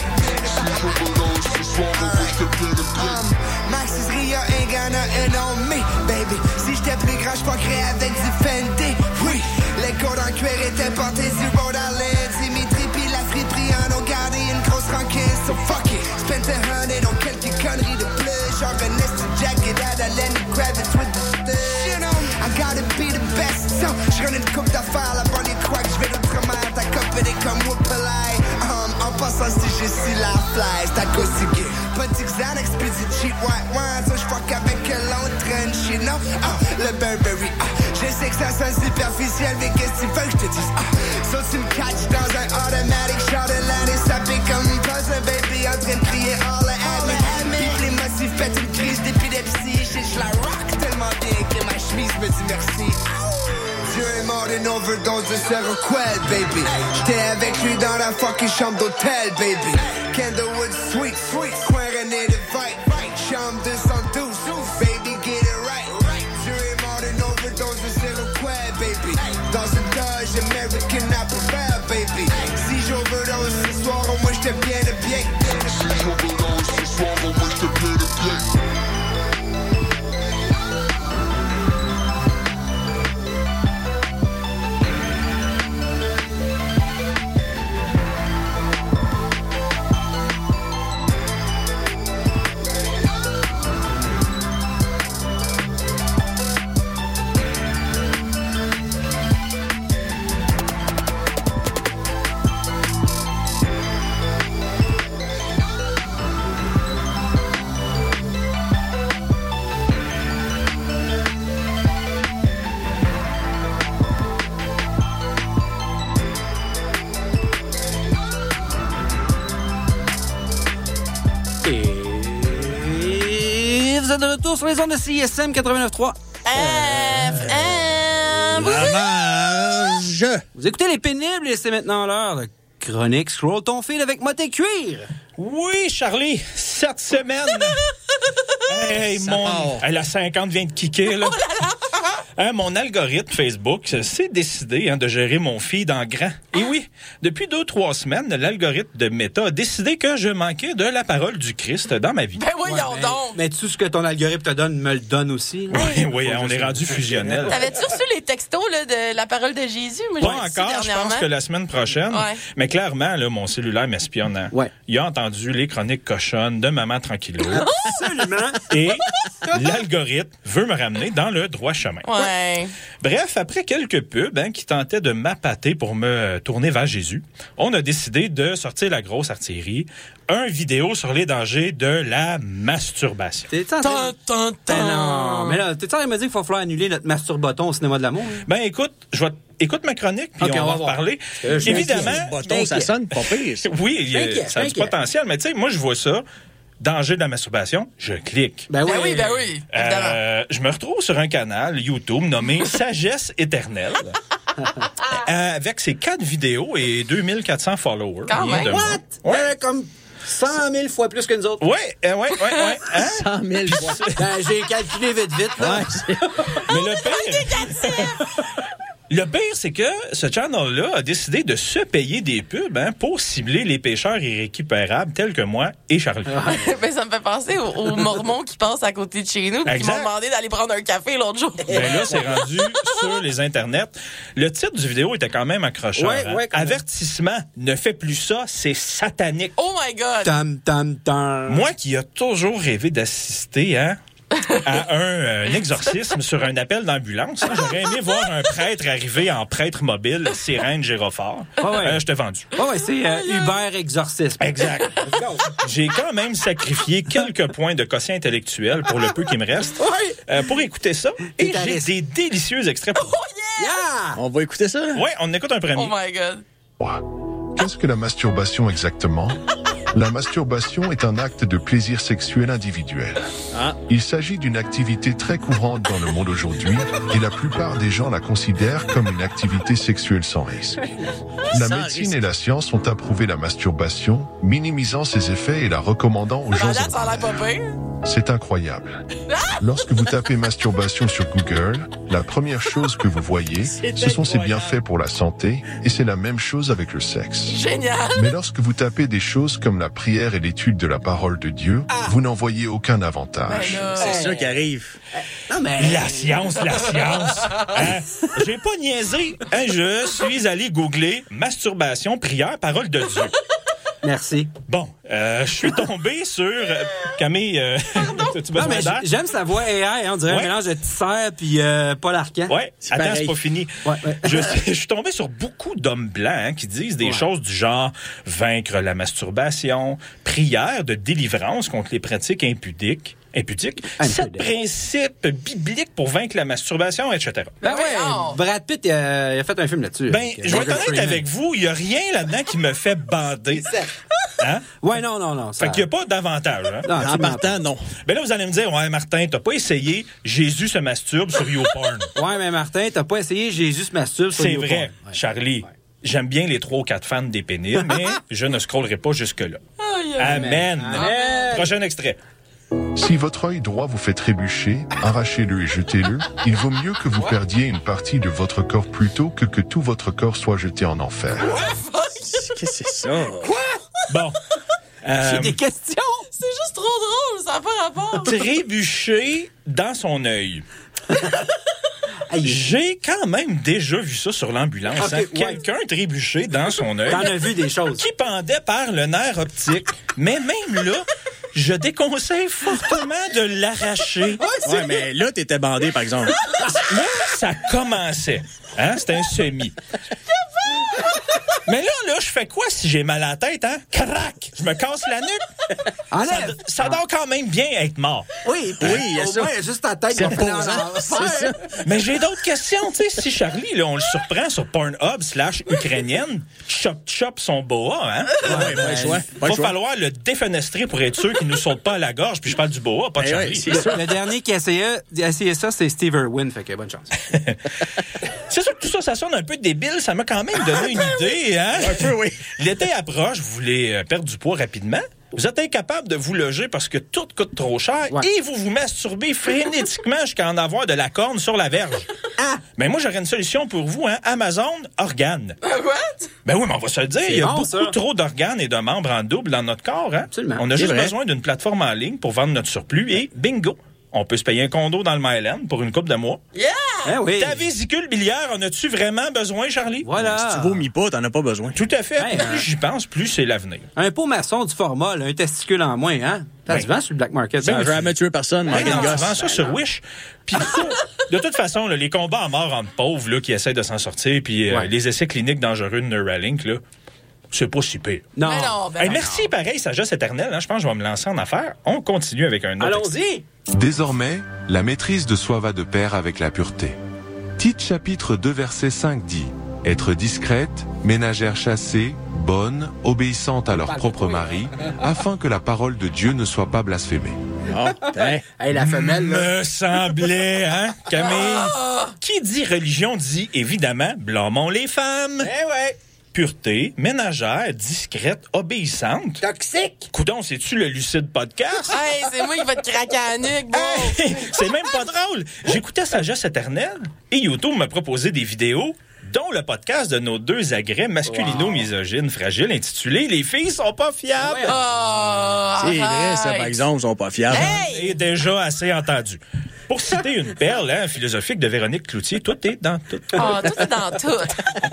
Maxis Ria ain't got nothing on me, baby. Si j'étais plus grand, j'fuckerais avec du Fendi. Oui, les codes en cuir étaient portés du Rhode Island. Dimitri pis la friperie en ont gardé une grosse rancune. So fuck it, spent a hundred on quelques conneries de plus. Genre un nested jacket out of Lenny Kravitz with the studs. You know, I gotta be the best. So, j'run une coupe d'affaires, la bonne croix que j'vais d'autrement. Ta copine est comme Whoopalai. En passant, si je suis la fly, c'est à cause du gay. Pas de Xanax, pis du cheap white wine. So j'fuck avec un long trench, you know. Le Burberry, je sais que ça sonne superficiel, mais qu'est-ce que tu veux que je te dise? So tu me catches dans un automatic, genre de l'année, ça pique comme une puzzle, baby, en train de crier all at me. Pis les motifs pètent une crise d'épilepsie. Je la rock tellement bien que ma chemise me dit merci. Dieu est mort d'une overdose de Seroquel, baby. J'étais avec lui dans la fucking chambre d'hôtel, baby. Candlewood Suite, coin René de Vite, chambre 212, baby, get it right. Dieu est mort d'une overdose de Seroquel, baby. Dans une Dodge American Apple Bear, baby. Si j'overdose ce soir, au moins j'étais bien de bien. Si j'overdose ce soir, au moins j'étais bien de bien. De retour sur les ondes de CISM 89.3 FM. Vous écoutez Les Pénibles et c'est maintenant l'heure de chronique Scroll ton fil avec Motte et Cuir. Oui, Charlie, cette semaine. Hey, la 50 vient de kicker, là. Oh là là! Mon algorithme Facebook s'est décidé de gérer mon feed en grand. Et oui, depuis 2-3 semaines, l'algorithme de Meta a décidé que je manquais de la parole du Christ dans ma vie. Ben voyons donc! Mais tout ce que ton algorithme te donne me le donne aussi. Oui, on est rendu fusionnel. T'avais-tu reçu les textos là, de la parole de Jésus? Moi, pas encore, je pense que la semaine prochaine. Ouais. Mais clairement, là, mon cellulaire m'espionne. Ouais. Il a entendu les chroniques cochonnes de Maman Tranquillo. Absolument! Et l'algorithme veut me ramener dans le droit chemin. Ouais. Bref, après quelques pubs qui tentaient de m'appâter pour me tourner vers Jésus, on a décidé de sortir la grosse artillerie, une vidéo sur les dangers de la masturbation. Non, mais là, t'es en train de me dire qu'il va falloir annuler notre masturbaton au cinéma de l'amour? Hein? Ben écoute ma chronique, puis on va en parler. Évidemment, ça sonne pas pire. Oui, ça a du potentiel, mais tu sais, moi je vois ça. Danger de la masturbation, je clique. Ben oui, évidemment. Je me retrouve sur un canal YouTube nommé Sagesse éternelle. Avec ses 4 vidéos et 2400 followers. Quand même. What? Ouais. Comme 100 000 fois plus que nous autres. Oui. 100 000 fois. J'ai calculé vite. Là. Mais le pire, c'est que ce channel-là a décidé de se payer des pubs pour cibler les pêcheurs irrécupérables tels que moi et Charlie. Ben, ça me fait penser aux Mormons qui passent à côté de chez nous et qui m'ont demandé d'aller prendre un café l'autre jour. Ben là, c'est rendu sur les internets. Le titre du vidéo était quand même accrocheur. Ouais, Avertissement, ne fais plus ça, c'est satanique. Oh my God! Tam. Moi qui ai toujours rêvé d'assister à un exorcisme sur un appel d'ambulance. J'aurais aimé voir un prêtre arriver en prêtre mobile, sirène, gyrophare. Je t'ai vendu. C'est Uber exorcisme. Exact. J'ai quand même sacrifié quelques points de quotient intellectuel pour le peu qui me reste pour écouter ça. Et j'ai des délicieux extraits pour Yeah! On va écouter ça? Oui, on écoute un premier. Oh my God. Qu'est-ce que la masturbation exactement? La masturbation est un acte de plaisir sexuel individuel. Il s'agit d'une activité très courante dans le monde aujourd'hui et la plupart des gens la considèrent comme une activité sexuelle sans risque. La médecine et la science ont approuvé la masturbation, minimisant ses effets et la recommandant aux gens. C'est incroyable. Lorsque vous tapez masturbation sur Google, la première chose que vous voyez, ce sont ses bienfaits pour la santé, et c'est la même chose avec le sexe. Génial! Mais lorsque vous tapez des choses comme la prière et l'étude de la parole de Dieu, vous n'en voyez aucun avantage. C'est ça qui arrive. Non, mais... La science. Hein? J'ai pas niaisé. Hein? Je suis allé googler masturbation, prière, parole de Dieu. Merci. Bon, je suis tombé sur... Camille, as-tu besoin d'air? J'aime sa voix AI, on dirait un mélange de Tisser puis Paul Arcand. Oui, attends, c'est pas fini. Ouais. Je suis tombé sur beaucoup d'hommes blancs qui disent des choses du genre vaincre la masturbation, prière de délivrance contre les pratiques impudiques, 7 principes bibliques pour vaincre la masturbation, etc. Ben ouais, Brad Pitt il a fait un film là-dessus. Ben, je vais être honnête avec vous, il n'y a rien là-dedans qui me fait bander. Hein? Ouais, non. Fait qu'il n'y a pas d'avantage. Hein? Non, en partant, non. Ben là, vous allez me dire, ouais, Martin, t'as pas essayé Jésus se masturbe sur YouPorn. Ouais, mais Martin, t'as pas essayé Jésus se masturbe sur YouPorn. C'est vrai, Charlie. Ouais. J'aime bien les 3 ou 4 fans des pénibles, mais je ne scrollerai pas jusque-là. Amen. Prochain extrait. Si votre œil droit vous fait trébucher, arrachez-le et jetez-le. Il vaut mieux que vous perdiez une partie de votre corps plutôt que tout votre corps soit jeté en enfer. Qu'est-ce que c'est ça? Quoi? Bon. J'ai des questions. C'est juste trop drôle, ça n'a pas rapport. Trébucher dans son œil. J'ai quand même déjà vu ça sur l'ambulance. Okay, hein? Quelqu'un trébuché dans son œil. T'en as vu des choses. Qui pendait par le nerf optique. Mais même là, je déconseille fortement de l'arracher. Ouais, mais là, t'étais bandé, par exemple. Là, ça commençait. Hein? C'était un semi. Mais là, je fais quoi si j'ai mal à la tête, hein? Crac! Je me casse la nuque. Ça doit quand même bien être mort. Oui, au moins, juste ta tête. C'est ça. Mais j'ai d'autres questions, tu sais. Si Charlie, là, on le surprend sur Pornhub/ukrainienne, chop son boa, hein? Va falloir le défenestrer pour être sûr qu'il nous saute pas à la gorge, puis je parle du boa, pas de Charlie. Le dernier qui a essayé ça, c'est Steve Irwin, fait que bonne chance. C'est sûr que tout ça, ça sonne un peu débile. Ça m'a quand même donné une idée, hein? Un peu, oui. L'été approche, vous voulez perdre du poids rapidement. Vous êtes incapable de vous loger parce que tout coûte trop cher et vous masturbez frénétiquement jusqu'à en avoir de la corne sur la verge. Mais moi, j'aurais une solution pour vous, hein? Amazon Organes. What? Ben oui, mais on va se le dire, il y a beaucoup trop d'organes et de membres en double dans notre corps, hein? Absolument. On a juste besoin d'une plateforme en ligne pour vendre notre surplus et bingo! On peut se payer un condo dans le Myland pour une couple de mois. Yeah! Oui. Ta vésicule biliaire, en as-tu vraiment besoin, Charlie? Voilà. Si tu vomis pas, t'en as pas besoin. Tout à fait. Plus j'y pense, plus c'est l'avenir. Un pot maçon du format, là, un testicule en moins, hein? Ça se vend sur le black market. Ça n'a jamais tué personne, mais tu vends ça sur Wish. Puis de toute façon, là, les combats à mort entre pauvres là, qui essaient de s'en sortir, puis les essais cliniques dangereux de Neuralink, là, c'est pas si pire. Non. Merci, pareil, sagesse éternelle. Hein, je pense que je vais me lancer en affaires. On continue avec un autre. Allons-y! Désormais, la maîtrise de soi va de pair avec la pureté. Tite chapitre 2 verset 5 dit « Être discrète, ménagère chassée, bonne, obéissante à leur propre mari, afin que la parole de Dieu ne soit pas blasphémée. » La femelle, là. Me semblait, hein, Camille? Qui dit religion dit, évidemment, blâmons les femmes. Pureté, ménagère, discrète, obéissante. Toxique. Coudon, c'est-tu le Lucide Podcast? Hey, c'est moi qui va te craquer à la nuque, bon. Hey, c'est même pas drôle. J'écoutais Sagesse éternelle et YouTube m'a proposé des vidéos, dont le podcast de nos 2 agrès masculino-misogynes fragiles intitulé « Les filles sont pas fiables ». C'est vrai, ça, par exemple, sont pas fiables. Hey! Et déjà assez entendu. Pour citer une perle philosophique de Véronique Cloutier, tout est dans tout. Tout est dans tout.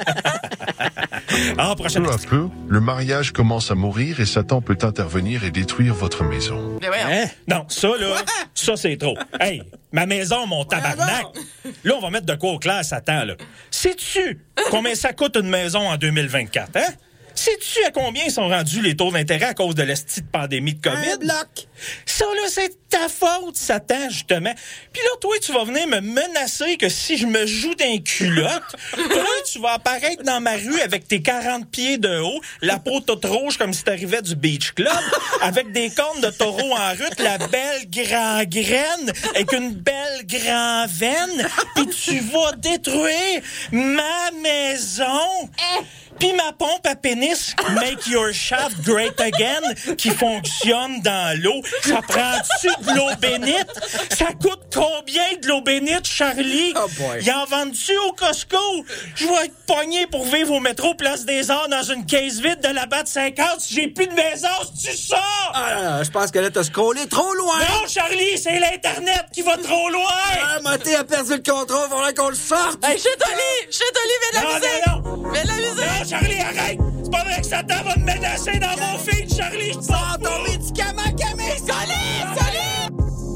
Prochaine peu à peu, le mariage commence à mourir et Satan peut intervenir et détruire votre maison. Non, ça, là, ça, c'est trop. Hey, ma maison, mon tabarnak. Là, on va mettre de quoi au clair, Satan, là. Sais-tu combien ça coûte une maison en 2024, hein? Sais-tu à combien ils sont rendus les taux d'intérêt à cause de la petite pandémie de COVID? Un bloc. Ça, là, c'est ta faute, Satan, justement. Puis là, toi, tu vas venir me menacer que si je me joue d'un culotte, toi, tu vas apparaître dans ma rue avec tes 40 pieds de haut, la peau toute rouge comme si t'arrivais du Beach Club, avec des cornes de taureau en rut, la belle grand graine, avec une belle grand veine, puis tu vas détruire ma maison. Puis ma pompe à pénis, Make Your Shaft Great Again, qui fonctionne dans l'eau. Ça prend-tu de l'eau bénite? Ça coûte combien de l'eau bénite, Charlie? Oh boy. Ils en vendent-tu au Costco? Je vais être pogné pour vivre au métro Place des Arts dans une caisse vide de la batte 50 si j'ai plus de maison, c'est-tu ça? Ah, je pense que là, t'as scrollé trop loin. Non, Charlie, c'est l'Internet qui va trop loin! Ah, Maté a perdu le contrôle, faudrait qu'on le sorte. Hey, chez Tony, mets la musique! Non. Mets la musique! Non, Charlie, arrête! C'est pas vrai que Satan va me menacer dans mon feed, Charlie! Je Sors ton médicament, Camille! Solide!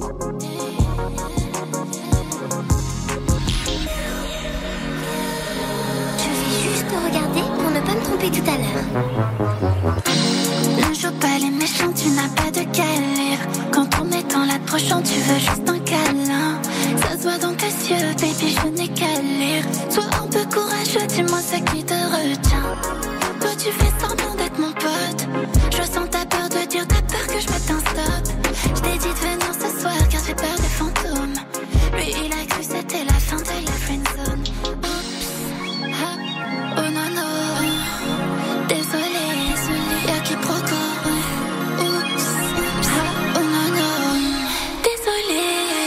Je vais juste regarder pour ne pas me tromper tout à l'heure. Ne joue pas les méchants, tu n'as pas de calibre. Quand on est en l'approchant, tu veux juste un câlin. Ça se voit dans tes yeux, baby, je n'ai qu'à lire. Sois un peu courageux, dis-moi ce qui te retient. Toi, tu fais semblant d'être mon pote. Je sens ta peur de dire, t'as peur que je mette un stop. Je t'ai dit de venir ce soir car j'ai peur des fantômes. Lui, il a cru c'était la fin de la friendzone. Oups, ah, oh non, non. Désolé, y'a quiproquo. Oups, ah, oh non, non. Désolé.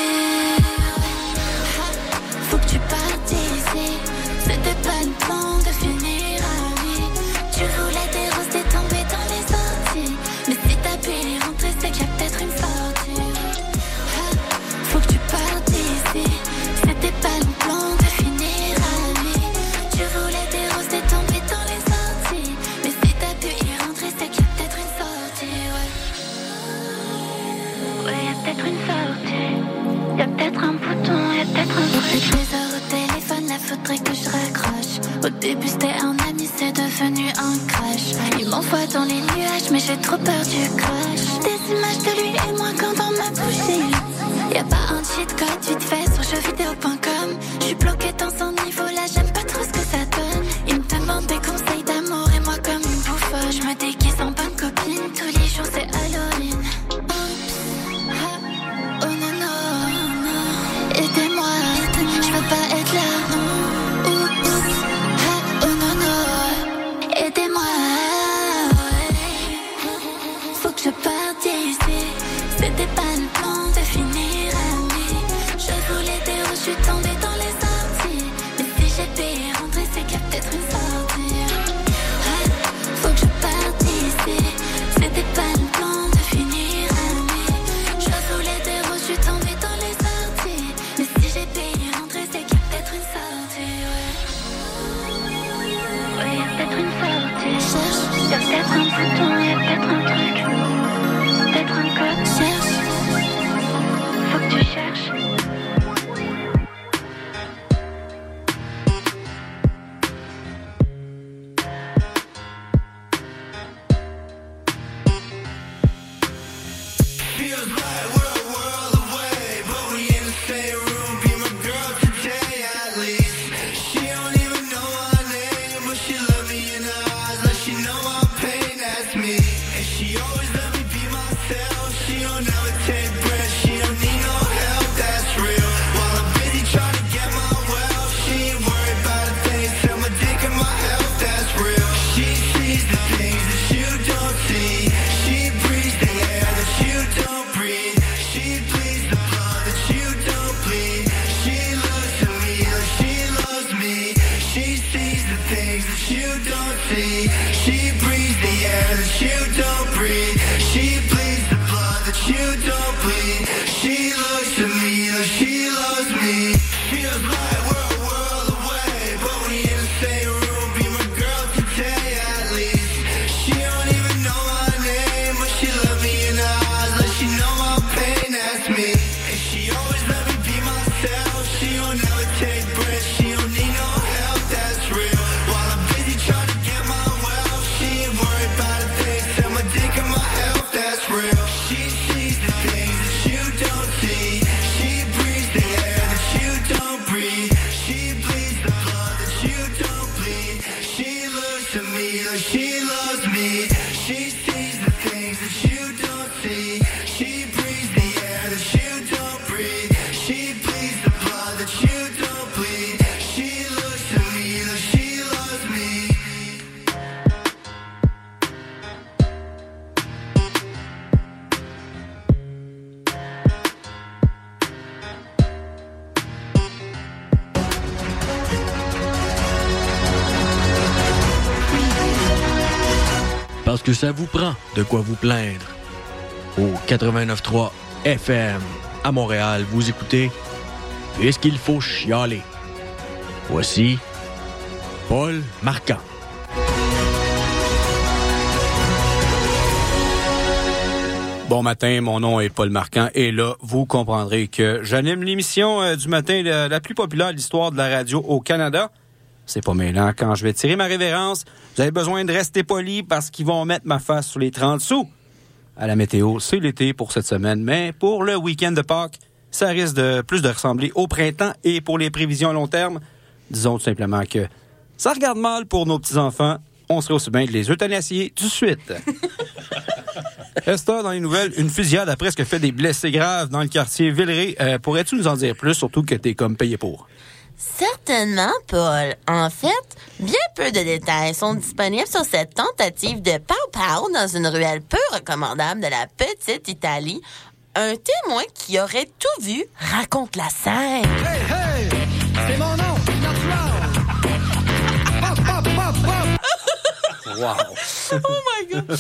Faut que tu partes ici. C'était pas le plan de finir à vie. Tu voulais des roses, t'es tombé dans les orties. Mais si t'as pu y rentrer, c'est qu'il y a peut-être une sortie. Faut que tu partes ici. C'était pas le plan de finir à vie. Tu voulais des roses, t'es tombé dans les orties. Mais si t'as pu y rentrer, c'est qu'il y a peut-être une sortie. Ouais, y a peut-être une sortie. Y a peut-être un bouton, y a peut-être un truc. Depuis des heures au téléphone, là faudrait que je raccroche. Au début c'était un ami, c'est devenu un crash. Il m'envoie dans les nuages, mais j'ai trop peur du crash. Des images de lui et moi quand dans ma bouche. Y a pas un cheat code vite fait sur jeuxvideo.com. J'suis bloqué dans son niveau là, j'aime pas trop ce que ça donne. Il me demande des conseils d'amour et moi comme une bouffonne. Je me déguise en bonne copine, tous les jours c'est Halloween. Oups, ah, oh non non, non. Aidez-moi, je veux pas être là. Oups, ah, oh non non. Aidez-moi, faut que je parte ici. C'était pas le plan de finir ami. Je voulais des roses, je suis tombée dans les orties. Mais si j'ai payé rentrer, c'est qu'il y a peut-être une sortie. Faut que je parte ici. C'était pas le plan de finir ami. Je voulais des roses, je suis tombée dans les orties. Mais si j'ai payé rentrer, c'est qu'il y a peut-être une sortie. Ouais, y a peut-être une sortie. Cherche, y a peut-être un bouton, y a peut-être un truc. Peut-être un code. Cherche. Faut que tu cherches. Take breath, she don't need no help, that's real. While I'm busy trying to get my wealth. que ça vous prend de quoi vous plaindre. Au 89.3 FM à Montréal, vous écoutez Puisqu'il faut chialer. Voici Paul Marquand. Bon matin, mon nom est Paul Marquand et là, vous comprendrez que j'anime l'émission du matin la plus populaire de l'histoire de la radio au Canada. C'est pas mêlant. Quand je vais tirer ma révérence, vous avez besoin de rester poli parce qu'ils vont mettre ma face sur les 30 sous. À la météo, c'est l'été pour cette semaine, mais pour le week-end de Pâques, ça risque de plus de ressembler au printemps et pour les prévisions à long terme, disons tout simplement que ça regarde mal pour nos petits-enfants. On serait aussi bien de les euthanasier tout de suite. Esther, dans les nouvelles, une fusillade a presque fait des blessés graves dans le quartier Villeray. Pourrais-tu nous en dire plus, surtout que t'es comme payé pour? Certainement, Paul. En fait, bien peu de détails sont disponibles sur cette tentative de pow-pow dans une ruelle peu recommandable de la petite Italie. Un témoin qui aurait tout vu raconte la scène. Hey, hey! C'est mon nom, natural! Pop, pop, pop, pop! Wow! Oh my God!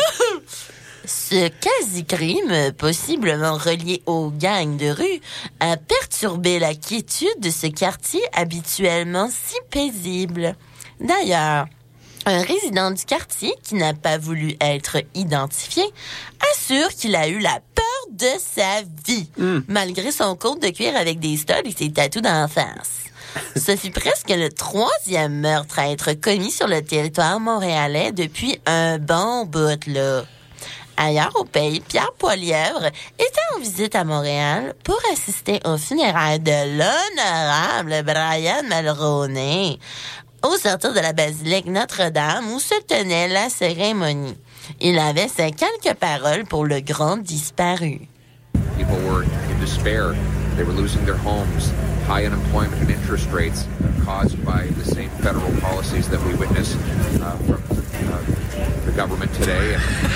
Ce quasi-crime, possiblement relié aux gangs de rue, a perturbé la quiétude de ce quartier habituellement si paisible. D'ailleurs, un résident du quartier, qui n'a pas voulu être identifié, assure qu'il a eu la peur de sa vie, malgré son côte de cuir avec des studs et ses tatous d'en face. Ce fut presque le 3e meurtre à être commis sur le territoire montréalais depuis un bon bout, là. Ailleurs au pays, Pierre Poilièvre était en visite à Montréal pour assister aux funérailles de l'honorable Brian Mulroney au sortir de la basilique Notre-Dame où se tenait la cérémonie. Il avait ces quelques paroles pour le grand disparu. People were in despair. They were losing their homes. High unemployment and interest rates caused by the same federal policies that we witness from the government today.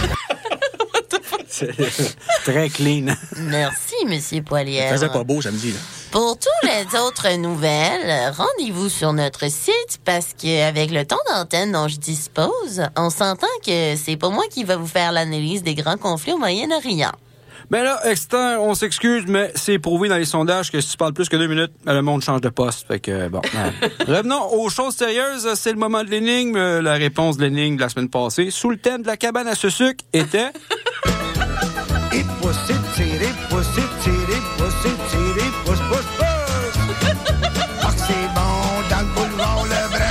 Très clean. Merci, Monsieur Poilièvre. Ça faisait pas beau samedi, là. Pour toutes les autres nouvelles, rendez-vous sur notre site parce qu'avec le temps d'antenne dont je dispose, on s'entend que c'est pas moi qui va vous faire l'analyse des grands conflits au Moyen-Orient. Ben là, Exter, on s'excuse, mais c'est prouvé dans les sondages que si tu parles plus que 2 minutes, le monde change de poste. Fait que, bon. Revenons aux choses sérieuses. C'est le moment de l'énigme. La réponse de l'énigme de la semaine passée, sous le thème de la cabane à sucre, était... C'est bon dans le boulevard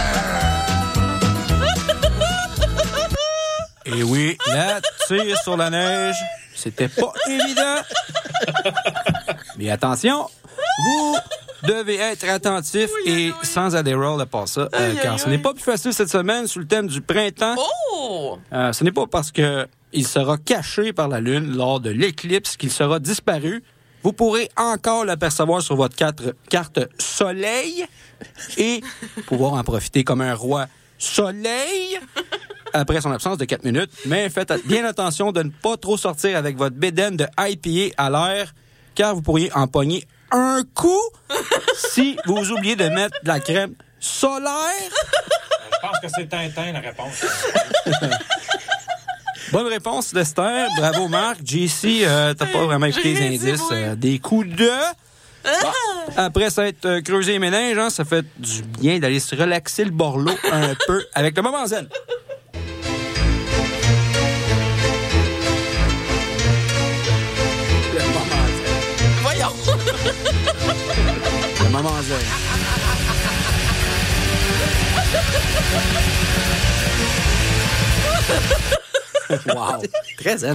Lebrun. Et oui, la tire sur la neige, c'était pas évident. Mais attention, vous devez être attentif et sans Adderall à part ça, car ce n'est pas plus facile cette semaine sous le thème du printemps. Oh! Ce n'est pas parce que il sera caché par la Lune lors de l'éclipse qu'il sera disparu. Vous pourrez encore l'apercevoir sur votre carte Soleil et pouvoir en profiter comme un roi Soleil après son absence de 4 minutes. Mais faites bien attention de ne pas trop sortir avec votre bédaine de IPA à l'air, car vous pourriez en pogner un coup si vous oubliez de mettre de la crème solaire. Je pense que c'est Tintin, la réponse. Bonne réponse, Lester. Bravo, Marc. JC, t'as pas vraiment écouté les indices. Des coups de... Bon, après s'être creusé les méninges, hein, ça fait du bien d'aller se relaxer le borloo un peu avec le moment zen. Le moment zen. Voyons. Le moment zen. Wow, très zen.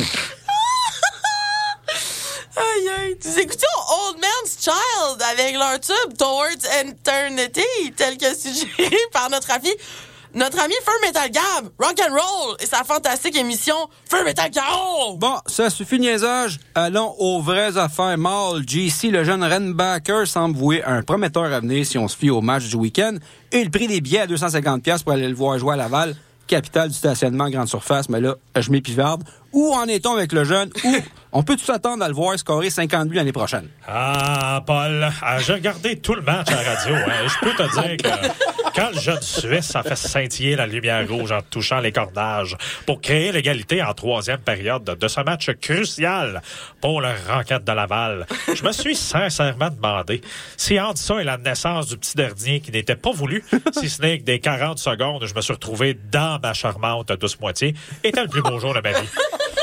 Aïe, aïe. Tu écoutais Old Man's Child avec leur tube Towards Eternity, tel que suggéré par notre ami Feu Metal Gab, Rock and Roll et sa fantastique émission Feu Metal Carol. Bon, ça suffit niaisage. Allons aux vraies affaires mâles. JC, le jeune Renbacker, semble vouer un prometteur avenir si on se fie au match du week-end. Et le prix des billets à 250$ pour aller le voir jouer à Laval, capitale du stationnement grande surface. Mais là, je m'épivarde. Où en est-on avec le jeune? Ou on peut tout s'attendre à le voir scorer 50 buts l'année prochaine? Ah, Paul, j'ai regardé tout le match à la radio. Hein, je peux te dire que quand le jeune Suisse a fait scintiller la lumière rouge en touchant les cordages pour créer l'égalité en troisième période de ce match crucial pour le Rocket de Laval, je me suis sincèrement demandé si entre ça et la naissance du petit dernier qui n'était pas voulu, si ce n'est que des 40 secondes, je me suis retrouvé dans ma charmante douce moitié, était le plus beau jour de ma vie.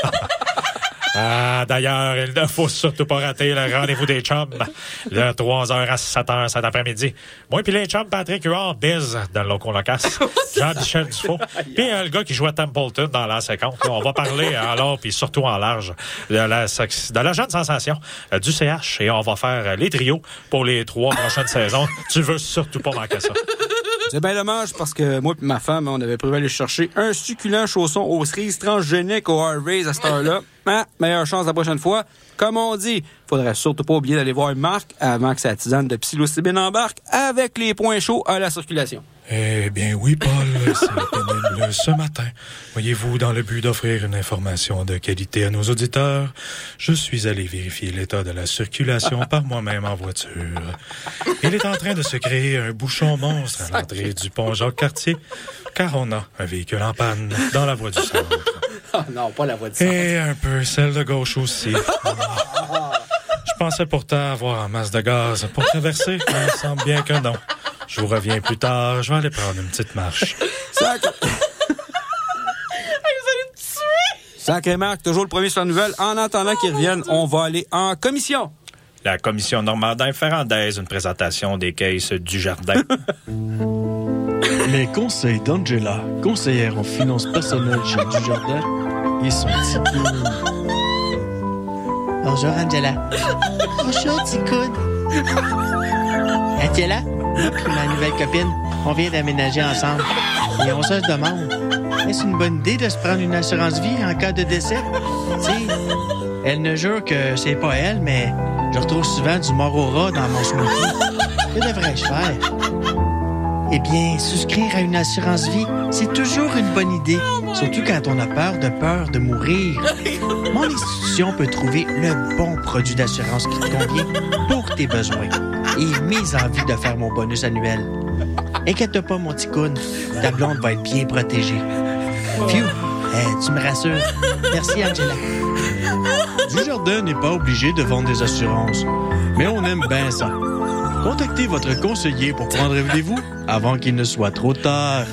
Ah, d'ailleurs, il ne faut surtout pas rater le rendez-vous des chums. De 3h à 7h cet après-midi. Moi puis les chums, Patrick Huard, Biz, dans le Loco Locas, Jean-Michel Dufault, puis le gars qui joue à Templeton dans l'an 50. On va parler en long puis surtout en large de la jeune sensation du CH et on va faire les trios pour les 3 prochaines saisons. Tu veux surtout pas manquer ça. C'est bien dommage parce que moi et ma femme, on avait prévu aller chercher un succulent chausson aux cerises transgéniques au Harvey's à cette heure-là. Meilleure chance la prochaine fois. Comme on dit, faudrait surtout pas oublier d'aller voir Marc avant que sa tisane de psilocybine embarque avec les points chauds à la circulation. Eh bien oui, Paul, c'est pénible ce matin. Voyez-vous, dans le but d'offrir une information de qualité à nos auditeurs, je suis allé vérifier l'état de la circulation par moi-même en voiture. Il est en train de se créer un bouchon monstre à l'entrée du pont Jacques-Cartier, car on a un véhicule en panne dans la voie du centre. Oh non, pas la voie du centre. Et un peu celle de gauche aussi. Je pensais pourtant avoir en masse de gaz pour traverser, mais il semble bien que non. Je vous reviens plus tard. Je vais aller prendre une petite marche. Sacré Marc, toujours le premier sur la nouvelle. En attendant qu'ils reviennent, on va aller en commission. La commission Normandin-Ferrandaise, une présentation des caisses du jardin. Les conseils d'Angela, conseillère en finances personnelles chez Dujardin, et son petit coude. Bonjour, Angela. Bonjour, petit coude. Angela, ma nouvelle copine, on vient d'aménager ensemble. Et on se demande, est-ce une bonne idée de se prendre une assurance vie en cas de décès? Tu sais, elle ne jure que c'est pas elle, mais je retrouve souvent du mort au rat dans mon smoothie. Que devrais-je faire? Eh bien, souscrire à une assurance vie, c'est toujours une bonne idée, surtout quand on a peur de mourir. Mon institution peut trouver le bon produit d'assurance qui te convient pour tes besoins et mes envies de faire mon bonus annuel. Inquiète pas, mon petit coune, ta blonde va être bien protégée. Phew, tu me rassures. Merci, Angela. Dujardin n'est pas obligé de vendre des assurances, mais on aime bien ça. Contactez votre conseiller pour prendre rendez-vous avant qu'il ne soit trop tard.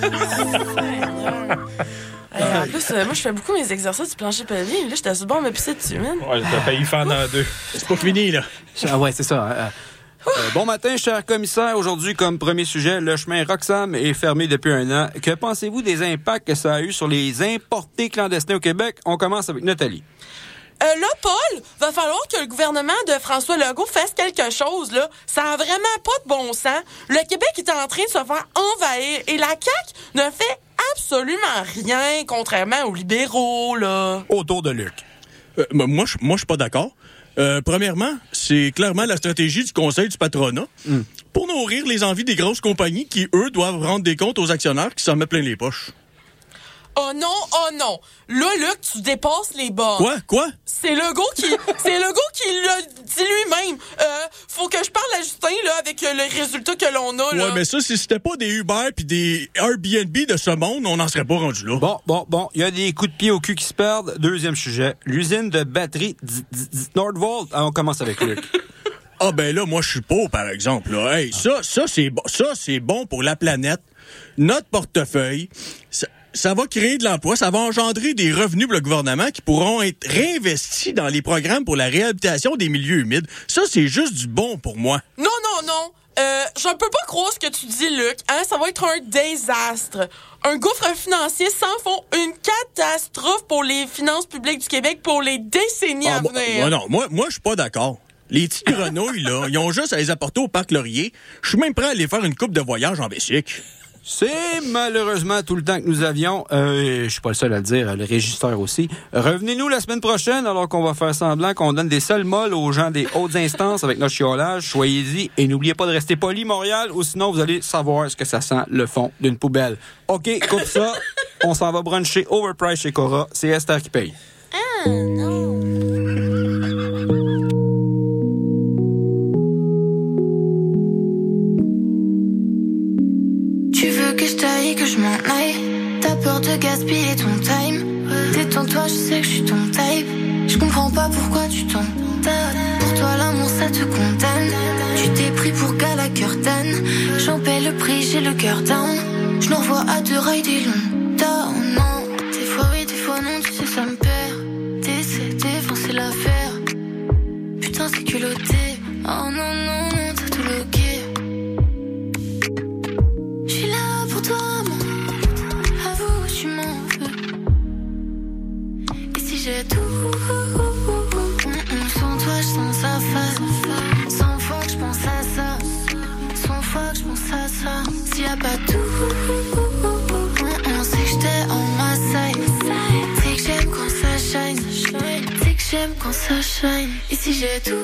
En plus, moi, je fais beaucoup mes exercices du plancher pelvien. Là, j'étais sur le bord de me pisser dessus, man. Ouais, t'as failli faire dans 2. C'est pas fini, là. Ah ouais, c'est ça. Bon matin, cher commissaire. Aujourd'hui, comme premier sujet, le chemin Roxham est fermé depuis 1 an. Que pensez-vous des impacts que ça a eu sur les importés clandestins au Québec? On commence avec Nathalie. Là, Paul, va falloir que le gouvernement de François Legault fasse quelque chose, là. Ça a vraiment pas de bon sens. Le Québec est en train de se faire envahir et la CAQ ne fait absolument rien, contrairement aux libéraux, là. Autour de Luc. Moi, je suis pas d'accord. Premièrement, c'est clairement la stratégie du Conseil du patronat pour nourrir les envies des grosses compagnies qui, eux, doivent rendre des comptes aux actionnaires qui s'en mettent plein les poches. Oh non. Là, Luc, tu dépasses les bornes. Quoi? C'est Legault qui l'a dit lui-même. Faut que je parle à Justin, là, avec le résultat que l'on a, là. Ouais, mais ça, si c'était pas des Uber puis des Airbnb de ce monde, on n'en serait pas rendu là. Bon. Il y a des coups de pied au cul qui se perdent. Deuxième sujet. L'usine de batterie Nordvolt. On commence avec Luc. Ah, ben là, moi, je suis pas, par exemple, là. Hey, ça, c'est bon pour la planète. Notre portefeuille, ça va créer de l'emploi, ça va engendrer des revenus pour le gouvernement qui pourront être réinvestis dans les programmes pour la réhabilitation des milieux humides. Ça, c'est juste du bon pour moi. Non. Je ne peux pas croire ce que tu dis, Luc. Ça va être un désastre. Un gouffre financier sans fond. Une catastrophe pour les finances publiques du Québec pour les décennies à venir. Moi, je suis pas d'accord. Les petites grenouilles, là, ils ont juste à les apporter au Parc Laurier. Je suis même prêt à aller faire une coupe de voyage en bicycle. C'est malheureusement tout le temps que nous avions. Je suis pas le seul à le dire, le régisseur aussi. Revenez-nous la semaine prochaine alors qu'on va faire semblant qu'on donne des sols molles aux gens des hautes instances avec notre chiolage. Soyez-y et n'oubliez pas de rester poli, Montréal, ou sinon vous allez savoir ce que ça sent le fond d'une poubelle. OK, coupe ça. On s'en va bruncher overpriced chez Cora. C'est Esther qui paye. non. Tu veux que je t'aille, que je m'en aille. T'as peur de gaspiller ton time. Détends-toi, je sais que je suis ton type. Je comprends pas pourquoi tu t'en donnes. Pour toi l'amour ça te condamne. Tu t'es pris pour Gallagher-Dan. J'en paie le prix, j'ai le cœur down. Je nous revois à deux rails des longs temps. Non, des fois oui, des fois non, tu sais ça me perd. Décédé, enfin c'est l'affaire. Putain c'est culotté. Oh non non non, t'as tout loqué. J'suis là pour toi, mon. Avoue, tu m'en veux. Et si j'ai tout, sans toi, j'sens sa face. 100 fois que j'pense à ça. 100 fois que j'pense à ça. S'il y a pas tout, c'est que j'étais en ma side. C'est que j'aime quand ça shine. C'est que j'aime quand ça shine. Et si j'ai tout,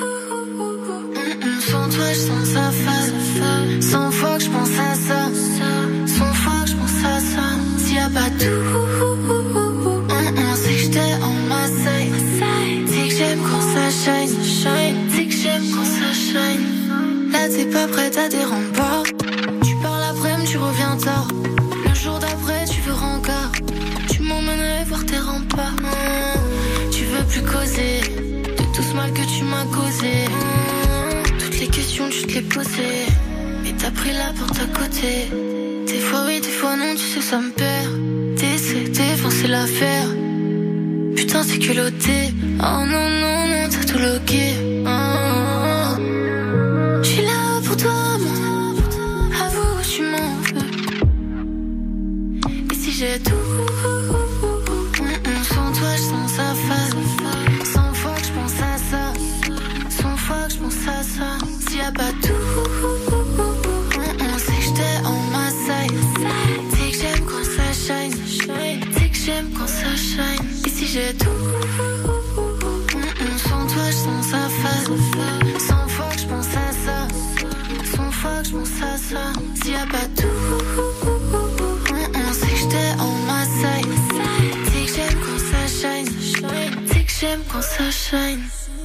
sans toi, j'sens sa face. 100 fois que j'pense à ça. 100 fois que j'pense à ça. S'il y a pas tout, c'est que j'étais en ma side. C'est que j'aime quand ça shine. C'est que j'aime quand ça shine. Là t'es pas prête à des remparts. Tu parles après-midi, tu reviens tard. Le jour d'après tu veux rencard. Tu m'emmènerais voir tes remparts. Tu veux plus causer de tout ce mal que tu m'as causé. Toutes les questions tu te les posais. Mais t'as pris la porte à côté. Des fois oui, des fois non, tu sais ça me perd. Décédé, enfin c'est l'affaire. Putain c'est culotté. Oh non non non, t'as tout loqué. J'suis là pour toi, mon. Avoue, tu m'en veux. Et si j'ai tout, sans toi j'sens sa face. 100 fois que j'pense à ça. 100 fois que j'pense à ça. S'il y a pas tout, c'est que j'étais en ma side. C'est que j'aime quand ça shine. C'est que j'aime quand ça shine. Et si j'ai tout, sans toi j'sens sa face. 100 fois que j'pense à ça. 100 fois que j'pense à ça. S'il y a pas tout, c'est que j'étais en ma side. C'est que j'aime quand ça shine. C'est que j'aime quand ça shine.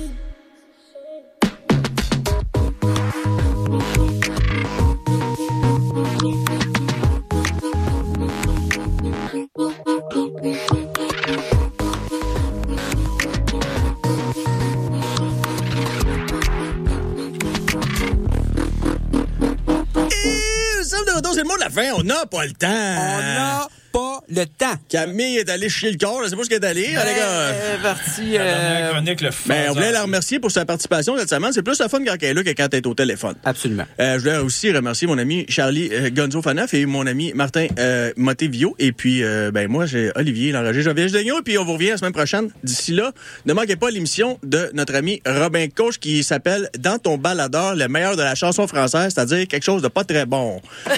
C'est le mot de la fin. On n'a pas le temps. On n'a pas le temps. Camille est allée chier le corps. Je sais pas ce qu'elle est allée. Elle est partie. On voulait la remercier pour sa participation cette semaine. C'est plus la fun quand elle est là que quand elle est au téléphone. Absolument. Je voulais aussi remercier mon ami Charlie Gonzo-Faneuf et mon ami Martin Mottevio. Et puis, moi, j'ai Olivier Lanrager-Jovier-Degnaud. Et puis, on vous revient la semaine prochaine. D'ici là, ne manquez pas l'émission de notre ami Robin Coche qui s'appelle Dans ton baladeur, le meilleur de la chanson française, c'est-à-dire quelque chose de pas très bon.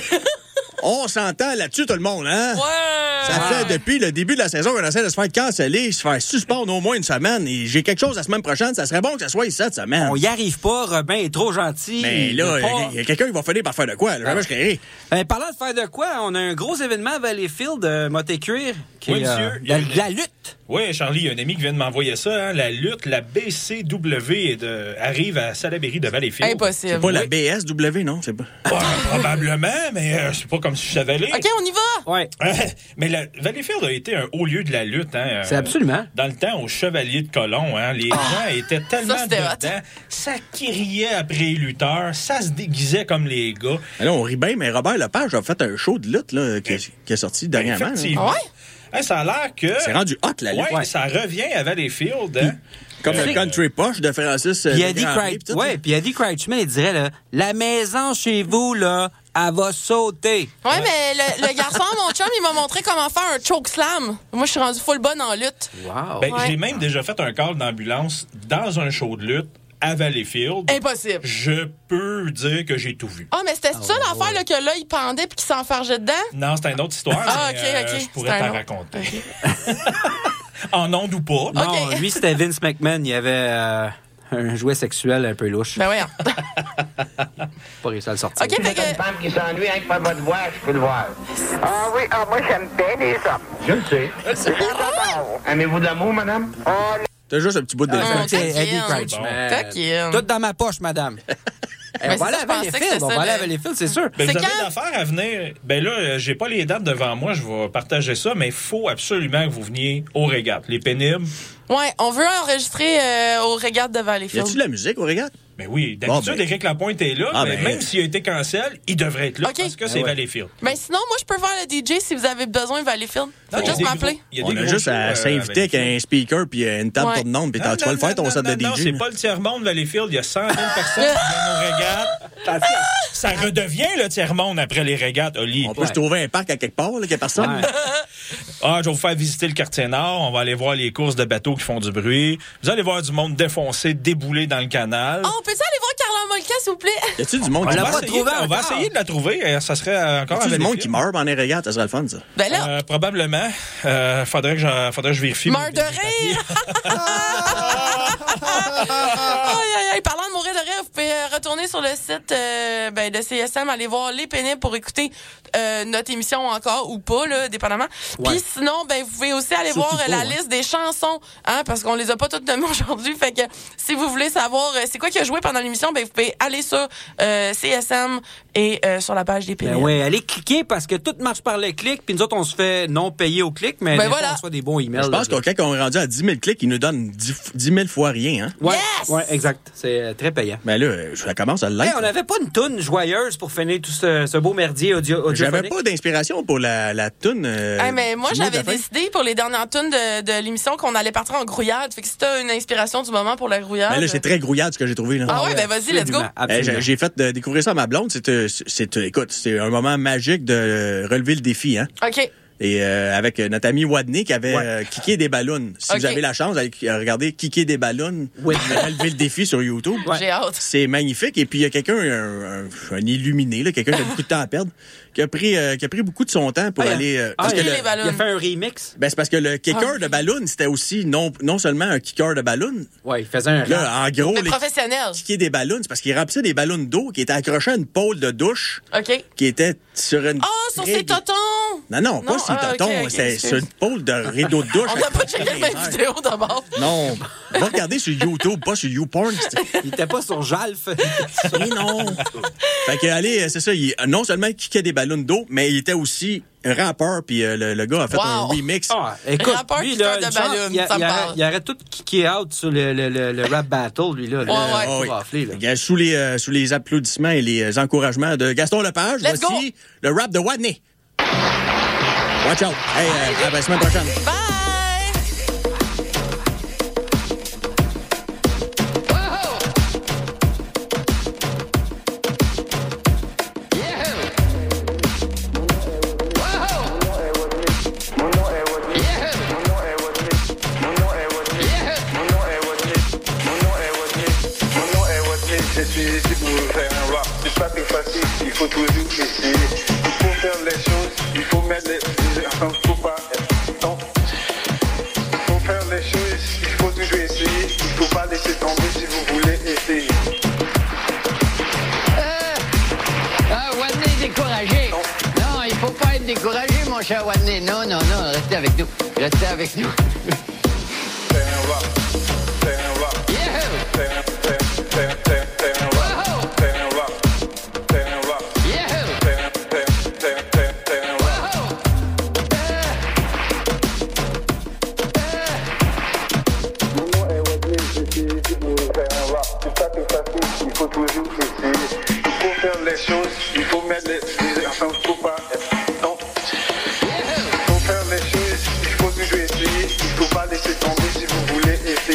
On s'entend là-dessus, tout le monde, hein? Ouais! Ça fait depuis le début de la saison qu'on essaie de se faire canceller, se faire suspendre au moins une semaine. Et j'ai quelque chose la semaine prochaine. Ça serait bon que ça soit ici cette semaine. On y arrive pas. Robin est trop gentil. Mais là, il y a quelqu'un qui va finir par faire de quoi? Là, je serais parlant de faire de quoi, on a un gros événement à Valleyfield, Motécuir. Oui, monsieur. La lutte. Oui, Charlie, il y a un ami qui vient de m'envoyer ça. Hein, la lutte, la BCW arrive à Salaberry de Valleyfield. Impossible. C'est pas la BSW, non? C'est pas... Probablement, mais c'est pas comme si je savais aller. OK, on y va! Ouais. Mais Valleyfield a été un haut lieu de la lutte. Hein, c'est absolument. Dans le temps, au Chevalier de Colomb, hein, les gens étaient tellement dedans. Ça criait après les lutteurs. Ça se déguisait comme les gars. Alors, on rit bien, mais Robert Lepage a fait un show de lutte là, qui est sorti dernièrement. Effectivement. Hein, ça a l'air que... C'est rendu hot, la lutte. Ouais, ça revient à Valleyfield. Hein. Comme le country poche de Francis. Puis Eddie Crouchman, il dirait, là, la maison chez vous, là, elle va sauter. Ouais, mais le garçon, mon chum, il m'a montré comment faire un choke slam. Moi, je suis rendu full bonne en lutte. Wow. J'ai même déjà fait un call d'ambulance dans un show de lutte à Valleyfield. Impossible. Je peux dire que j'ai tout vu. Ah, mais c'était ça l'affaire là, que là, il pendait puis qu'il s'enfargeait dedans? Non, c'était une autre histoire. OK. Je pourrais t'en raconter. Okay. En ondes ou pas. Non, lui, c'était Vince McMahon. Il y avait un jouet sexuel un peu louche. Ben voyons. Pas réussi à le sortir. OK, fait que... une femme qui s'ennuie avec pas votre voix, je peux le voir. Ah oui, moi j'aime bien les hommes. Je le sais. Aimez-vous de l'amour, madame? T'as juste un petit bout de Eddie Crouch. Tout dans ma poche, madame. On va aller à Valleyfield, on va aller à Valleyfield, c'est sûr. Ben, vous avez une affaire à venir. Ben là, j'ai pas les dates devant moi, je vais partager ça, mais il faut absolument que vous veniez aux régates. Les pénibles. Ouais, on veut enregistrer aux régates de Valleyfield. Y a-tu de la musique aux régates? Ben oui, d'habitude, Éric Lapointe est là, mais même s'il a été cancel, il devrait être là parce que c'est Valleyfield. Ben sinon, moi, je peux faire le DJ si vous avez besoin de Valleyfield. Faut juste m'appeler. On a juste à s'inviter avec un speaker puis une table pour de nombre, puis tu vas le faire ton set de DJ. Non, c'est pas le tiers-monde Valleyfield. Il y a 100 000 personnes qui viennent aux régates. Ça redevient le tiers-monde après les régates, Oli. On peut se trouver un parc à quelque part, là, qu'il n'y a personne. Je vais vous faire visiter le quartier nord. On va aller voir les courses de bateaux qui font du bruit. Vous allez voir du monde défoncé, déboulé dans le canal. On peut-tu aller voir Carla Molka, s'il vous plaît? Y a-tu du monde qui meurt? On va essayer de la trouver. Ça serait encore y a-tu du monde qui meurt pendant les régates? Ça serait le fun, ça. Ben là. Probablement. Faudrait que je vérifie. Meurs de rire! Parlant de mourir de rire, vous pouvez retourner sur le site de CSM, aller voir les pénibles pour écouter notre émission encore ou pas, là, dépendamment. Puis sinon, vous pouvez aussi aller voir la liste des chansons, hein, parce qu'on les a pas toutes nommées aujourd'hui. Fait que si vous voulez savoir c'est quoi qui a joué pendant l'émission, vous pouvez aller sur CSM et sur la page des pénibles. Oui, allez cliquer parce que tout marche par le clic, puis nous autres, on se fait non payer au clic, mais on reçoit des bons emails. Je pense qu'au cas qu'on est rendu à 10 000 clics, ils nous donnent 10 000 fois rien. Hein? Oui, exact. C'est très payant. Mais là, ça commence à l'être. On n'avait pas une toune joyeuse pour finir tout ce beau merdier audiophonique. J'avais pas d'inspiration pour la toune. Mais moi, j'avais décidé pour les dernières tounes de l'émission qu'on allait partir en grouillade. Fait que si t'as une inspiration du moment pour la grouillade. Mais là, c'est très grouillade ce que j'ai trouvé. Là. Ah ouais, vas-y, let's go. J'ai fait découvrir ça à ma blonde. Écoute, c'est un moment magique de relever le défi. Hein? OK. Et avec notre ami Wadney qui avait kické des ballons. Si vous avez la chance d'aller regarder kicker des ballons, relever le défi sur YouTube. J'ai hâte. C'est magnifique. Et puis il y a quelqu'un, un illuminé, là, quelqu'un qui a beaucoup de temps à perdre, qui a pris beaucoup de son temps pour aller... parce que il a fait un remix. Ben, c'est parce que le kicker de ballon, c'était aussi non seulement un kicker de ballon. Ouais, il faisait un là, en gros, les professionnels. Kicker des ballons, c'est parce qu'il remplissait des ballons d'eau qui étaient accrochés à une pôle de douche. OK. Qui était sur une... sur ses totons! Non, pas sur les totons. C'est sur une pôle de rideau de douche. On n'a pas checké la même vidéo d'abord. Non. Va regarder sur YouTube, pas sur YouPorn. Il était pas sur Jalf. Non. Fait que, allez, c'est ça. Non seulement il kickait des ballons d'eau, mais il était aussi rappeur, puis le gars a fait un remix. Écoute, rappeur lui, qui là, fait de ballon, il aurait tout kické out sur le rap battle, lui, là. Sous les applaudissements et les encouragements de Gaston Lepage, voici le rap de Wadney. Watch out. Hey, à la semaine prochaine. Bye! Je suis ici pour vous faire un rap. C'est pas très facile, il faut toujours essayer. Il faut faire les choses, il faut mettre les... faut pas... Non. Il faut faire les choses, il faut toujours essayer. Il faut pas laisser tomber si vous voulez essayer. Wadney est découragé. Non, il faut pas être découragé, mon cher Wadney. Non, restez avec nous. Restez avec nous. C'est un rap. C'est un rap. Il faut toujours essayer. Il faut faire les choses, il faut mettre les... Enfin, faut pas... Non. Il faut faire les choses, il faut toujours essayer. Il faut pas laisser tomber si vous voulez essayer.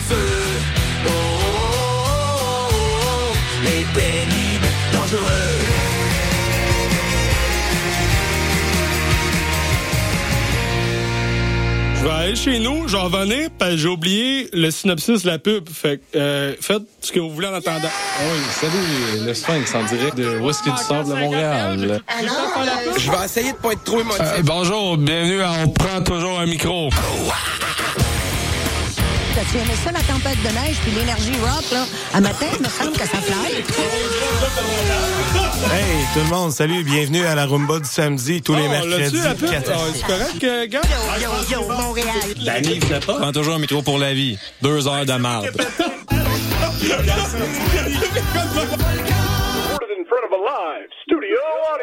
feu. Oh, oh, oh, oh, les pénibles, dangereux. Je vais aller chez nous, je vais revenir, parce que j'ai oublié le synopsis de la pub. Fait que faites ce que vous voulez en attendant. Oui, salut, le Sphinx en direct de Whisky du Sable de Montréal. Je vais essayer de pas être trop émotif. Bonjour, bienvenue à On prend toujours un micro. T'as-tu aimé ça, la tempête de neige puis l'énergie rock, là? À matin, il me semble que ça fly. Hey, tout le monde, salut, bienvenue à la Rumba du samedi, tous les mercredis. C'est correct, gars? Yo, Montréal. La nuit, c'est pas. Prends toujours un micro pour la vie. 2 heures de marde. In front of a live studio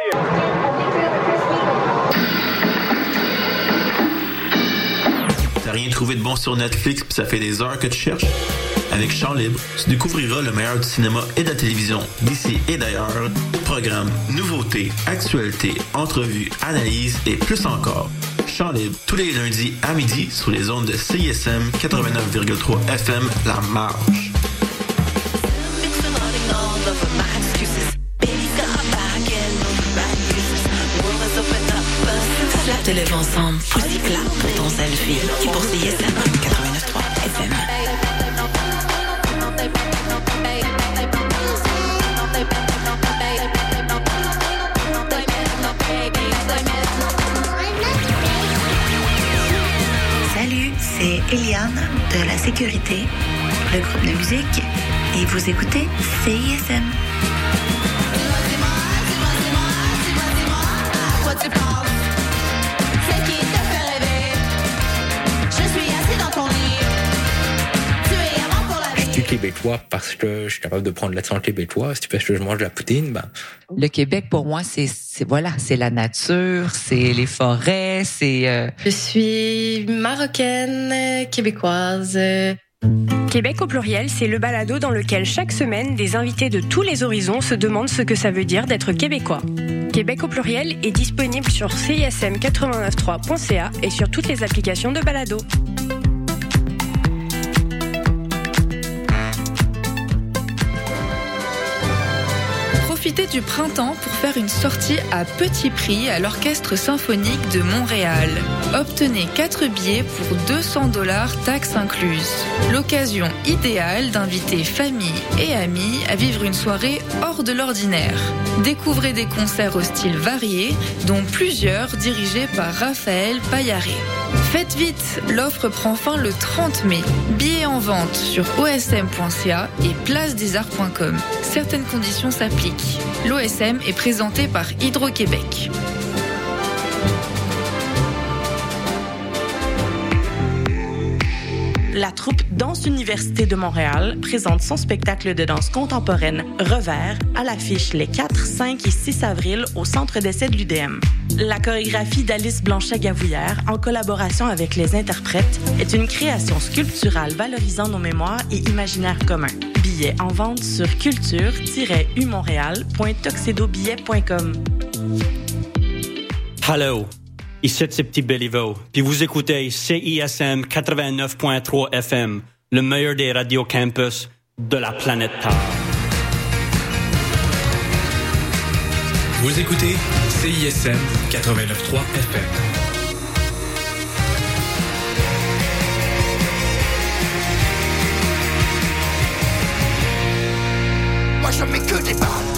T'as rien trouvé de bon sur Netflix pis ça fait des heures que tu cherches? Avec Chant Libre, tu découvriras le meilleur du cinéma et de la télévision d'ici et d'ailleurs. Programmes, nouveautés, actualités, entrevues, analyses et plus encore. Chant Libre, tous les lundis à midi sur les ondes de CISM 89,3 FM La Marge. Te lève ensemble, poussy clap pour ton selfie, qui pour CISM 89.3 FM. Salut, c'est Eliane de La Sécurité, le groupe de musique, et vous écoutez CISM. Québécois parce que je suis capable de prendre l'accent québécois. Si tu fais que je mange de la poutine, ben... Le Québec, pour moi, c'est la nature, c'est les forêts, c'est... Je suis marocaine, québécoise. Québec au pluriel, c'est le balado dans lequel chaque semaine, des invités de tous les horizons se demandent ce que ça veut dire d'être québécois. Québec au pluriel est disponible sur cism893.ca et sur toutes les applications de balado. Profitez du printemps pour faire une sortie à petit prix à l'Orchestre symphonique de Montréal. Obtenez 4 billets pour $200 taxes incluses. L'occasion idéale d'inviter famille et amis à vivre une soirée hors de l'ordinaire. Découvrez des concerts au style varié, dont plusieurs dirigés par Raphaël Paillaré. Faites vite, l'offre prend fin le 30 mai. Billets en vente sur osm.ca et placedesarts.com. Certaines conditions s'appliquent. L'OSM est présenté par Hydro-Québec. La troupe Danse Université de Montréal présente son spectacle de danse contemporaine Revers à l'affiche les 4, 5 et 6 avril au centre d'essai de l'UDM. La chorégraphie d'Alice Blanchet-Gavouillère, en collaboration avec les interprètes, est une création sculpturale valorisant nos mémoires et imaginaires communs. Billets en vente sur culture-umontréal.tuxedobillet.com. Hello, ici c'est Petit Béliveau, puis vous écoutez CISM 89.3 FM, le meilleur des radios campus de la planète Terre. Vous écoutez CISM 89.3 FM. Moi je mets que des balles.